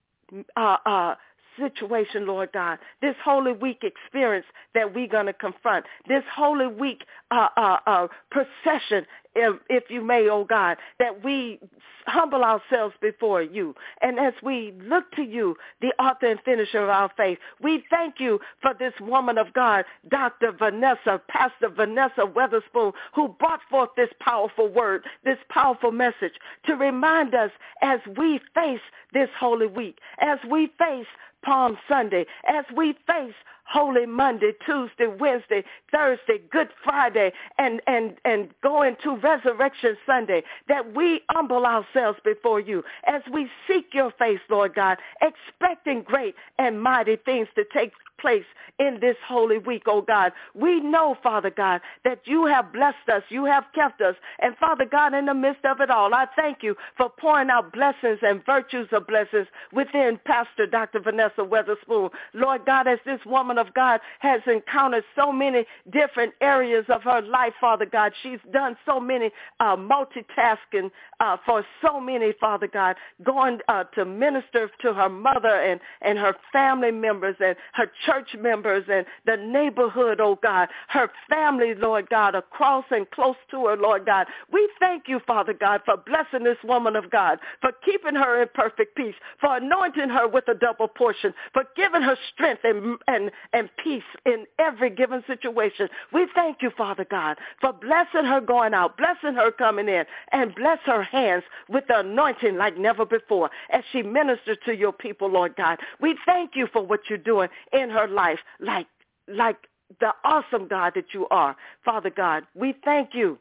situation, Lord God, this Holy Week experience that we're going to confront, this Holy Week procession if you may, oh God, that we humble ourselves before you. And as we look to you, the author and finisher of our faith, we thank you for this woman of God, Dr. Vanessa, Pastor Vanessa Weatherspoon, who brought forth this powerful word, this powerful message to remind us as we face this Holy Week, as we face Palm Sunday, as we face Holy Monday, Tuesday, Wednesday, Thursday, Good Friday, and go into Resurrection Sunday, that we humble ourselves before you as we seek your face, Lord God, expecting great and mighty things to take place in this holy week, oh God. We know, Father God, that you have blessed us, you have kept us, and Father God, in the midst of it all, I thank you for pouring out blessings and virtues of blessings within Pastor Dr. Vanessa Weatherspoon. Lord God, as this woman of God has encountered so many different areas of her life, Father God, she's done so many multitasking for so many, Father God, going to minister to her mother and her family members and her church members and the neighborhood, oh God, her family, Lord God, across and close to her, Lord God. We thank you, Father God, for blessing this woman of God, for keeping her in perfect peace, for anointing her with a double portion, for giving her strength and peace in every given situation. We thank you, Father God, for blessing her going out, blessing her coming in, and bless her hands with the anointing like never before as she ministers to your people, Lord God. We thank you for what you're doing in her life, like the awesome God that you are, Father God. We thank you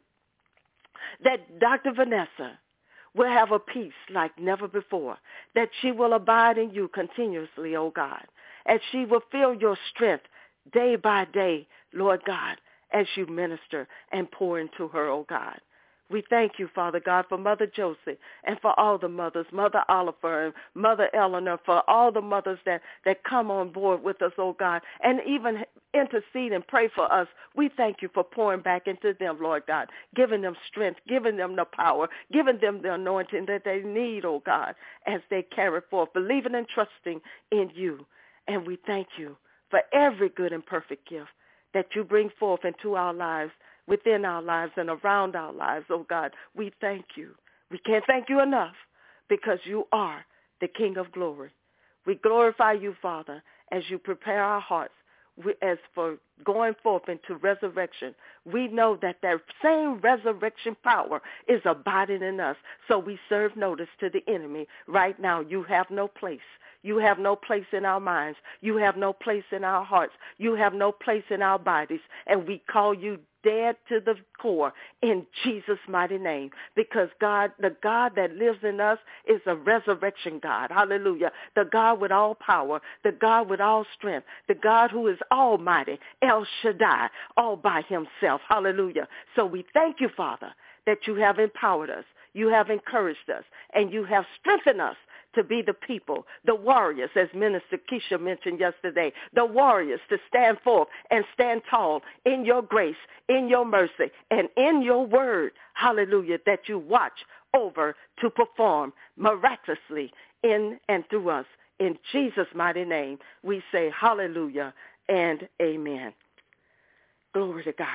that Dr. Vanessa will have a peace like never before, that she will abide in you continuously, oh God, as she will feel your strength day by day, Lord God, as you minister and pour into her, oh God. We thank you, Father God, for Mother Josie and for all the mothers, Mother Oliver and Mother Eleanor, for all the mothers that come on board with us, oh God, and even intercede and pray for us. We thank you for pouring back into them, Lord God, giving them strength, giving them the power, giving them the anointing that they need, oh God, as they carry forth, believing and trusting in you. And we thank you for every good and perfect gift that you bring forth into our lives, within our lives and around our lives, oh God. We thank you. We can't thank you enough because you are the King of glory. We glorify you, Father, as you prepare our hearts as for going forth into resurrection. We know that same resurrection power is abiding in us. So we serve notice to the enemy. Right now, you have no place. You have no place in our minds. You have no place in our hearts. You have no place in our bodies. And we call you dead to the core in Jesus' mighty name, because God, the God that lives in us is a resurrection God. Hallelujah. The God with all power, the God with all strength, the God who is almighty, El Shaddai, all by himself. Hallelujah. So we thank you, Father, that you have empowered us, you have encouraged us, and you have strengthened us to be the people, the warriors, as Minister Keisha mentioned yesterday, the warriors to stand forth and stand tall in your grace, in your mercy, and in your word, hallelujah, that you watch over to perform miraculously in and through us. In Jesus' mighty name, we say hallelujah and amen. Glory to God.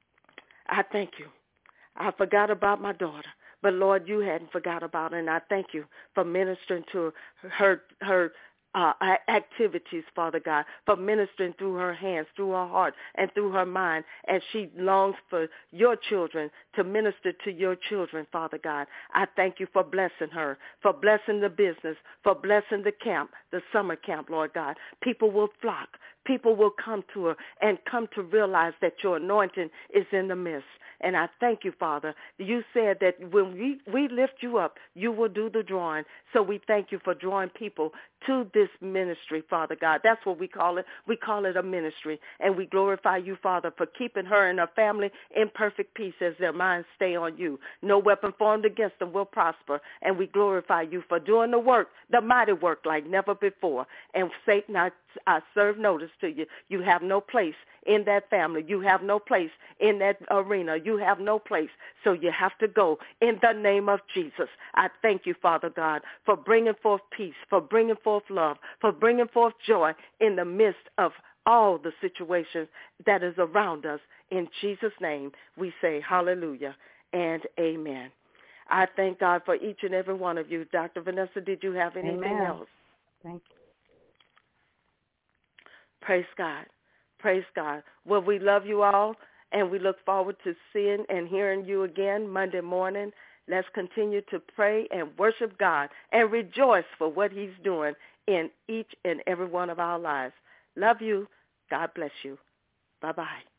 I thank you. I forgot about my daughter. But, Lord, you hadn't forgot about her, and I thank you for ministering to her activities, Father God, for ministering through her hands, through her heart, and through her mind, as she longs for your children to minister to your children, Father God. I thank you for blessing her, for blessing the business, for blessing the camp, the summer camp, Lord God. People will flock. People will come to her and come to realize that your anointing is in the midst. And I thank you, Father. You said that when we lift you up, you will do the drawing. So we thank you for drawing people to this ministry, Father God. That's what we call it. We call it a ministry. And we glorify you, Father, for keeping her and her family in perfect peace as their minds stay on you. No weapon formed against them will prosper. And we glorify you for doing the work, the mighty work like never before. And Satan, I serve notice to you. You have no place in that family. You have no place in that arena. You have no place. So you have to go in the name of Jesus. I thank you, Father God, for bringing forth peace, for bringing forth love, for bringing forth joy in the midst of all the situations that is around us. In Jesus' name, we say hallelujah and amen. I thank God for each and every one of you. Dr. Vanessa, did you have anything else? Thank you. Praise God. Praise God. Well, we love you all, and we look forward to seeing and hearing you again Monday morning. Let's continue to pray and worship God and rejoice for what he's doing in each and every one of our lives. Love you. God bless you. Bye-bye.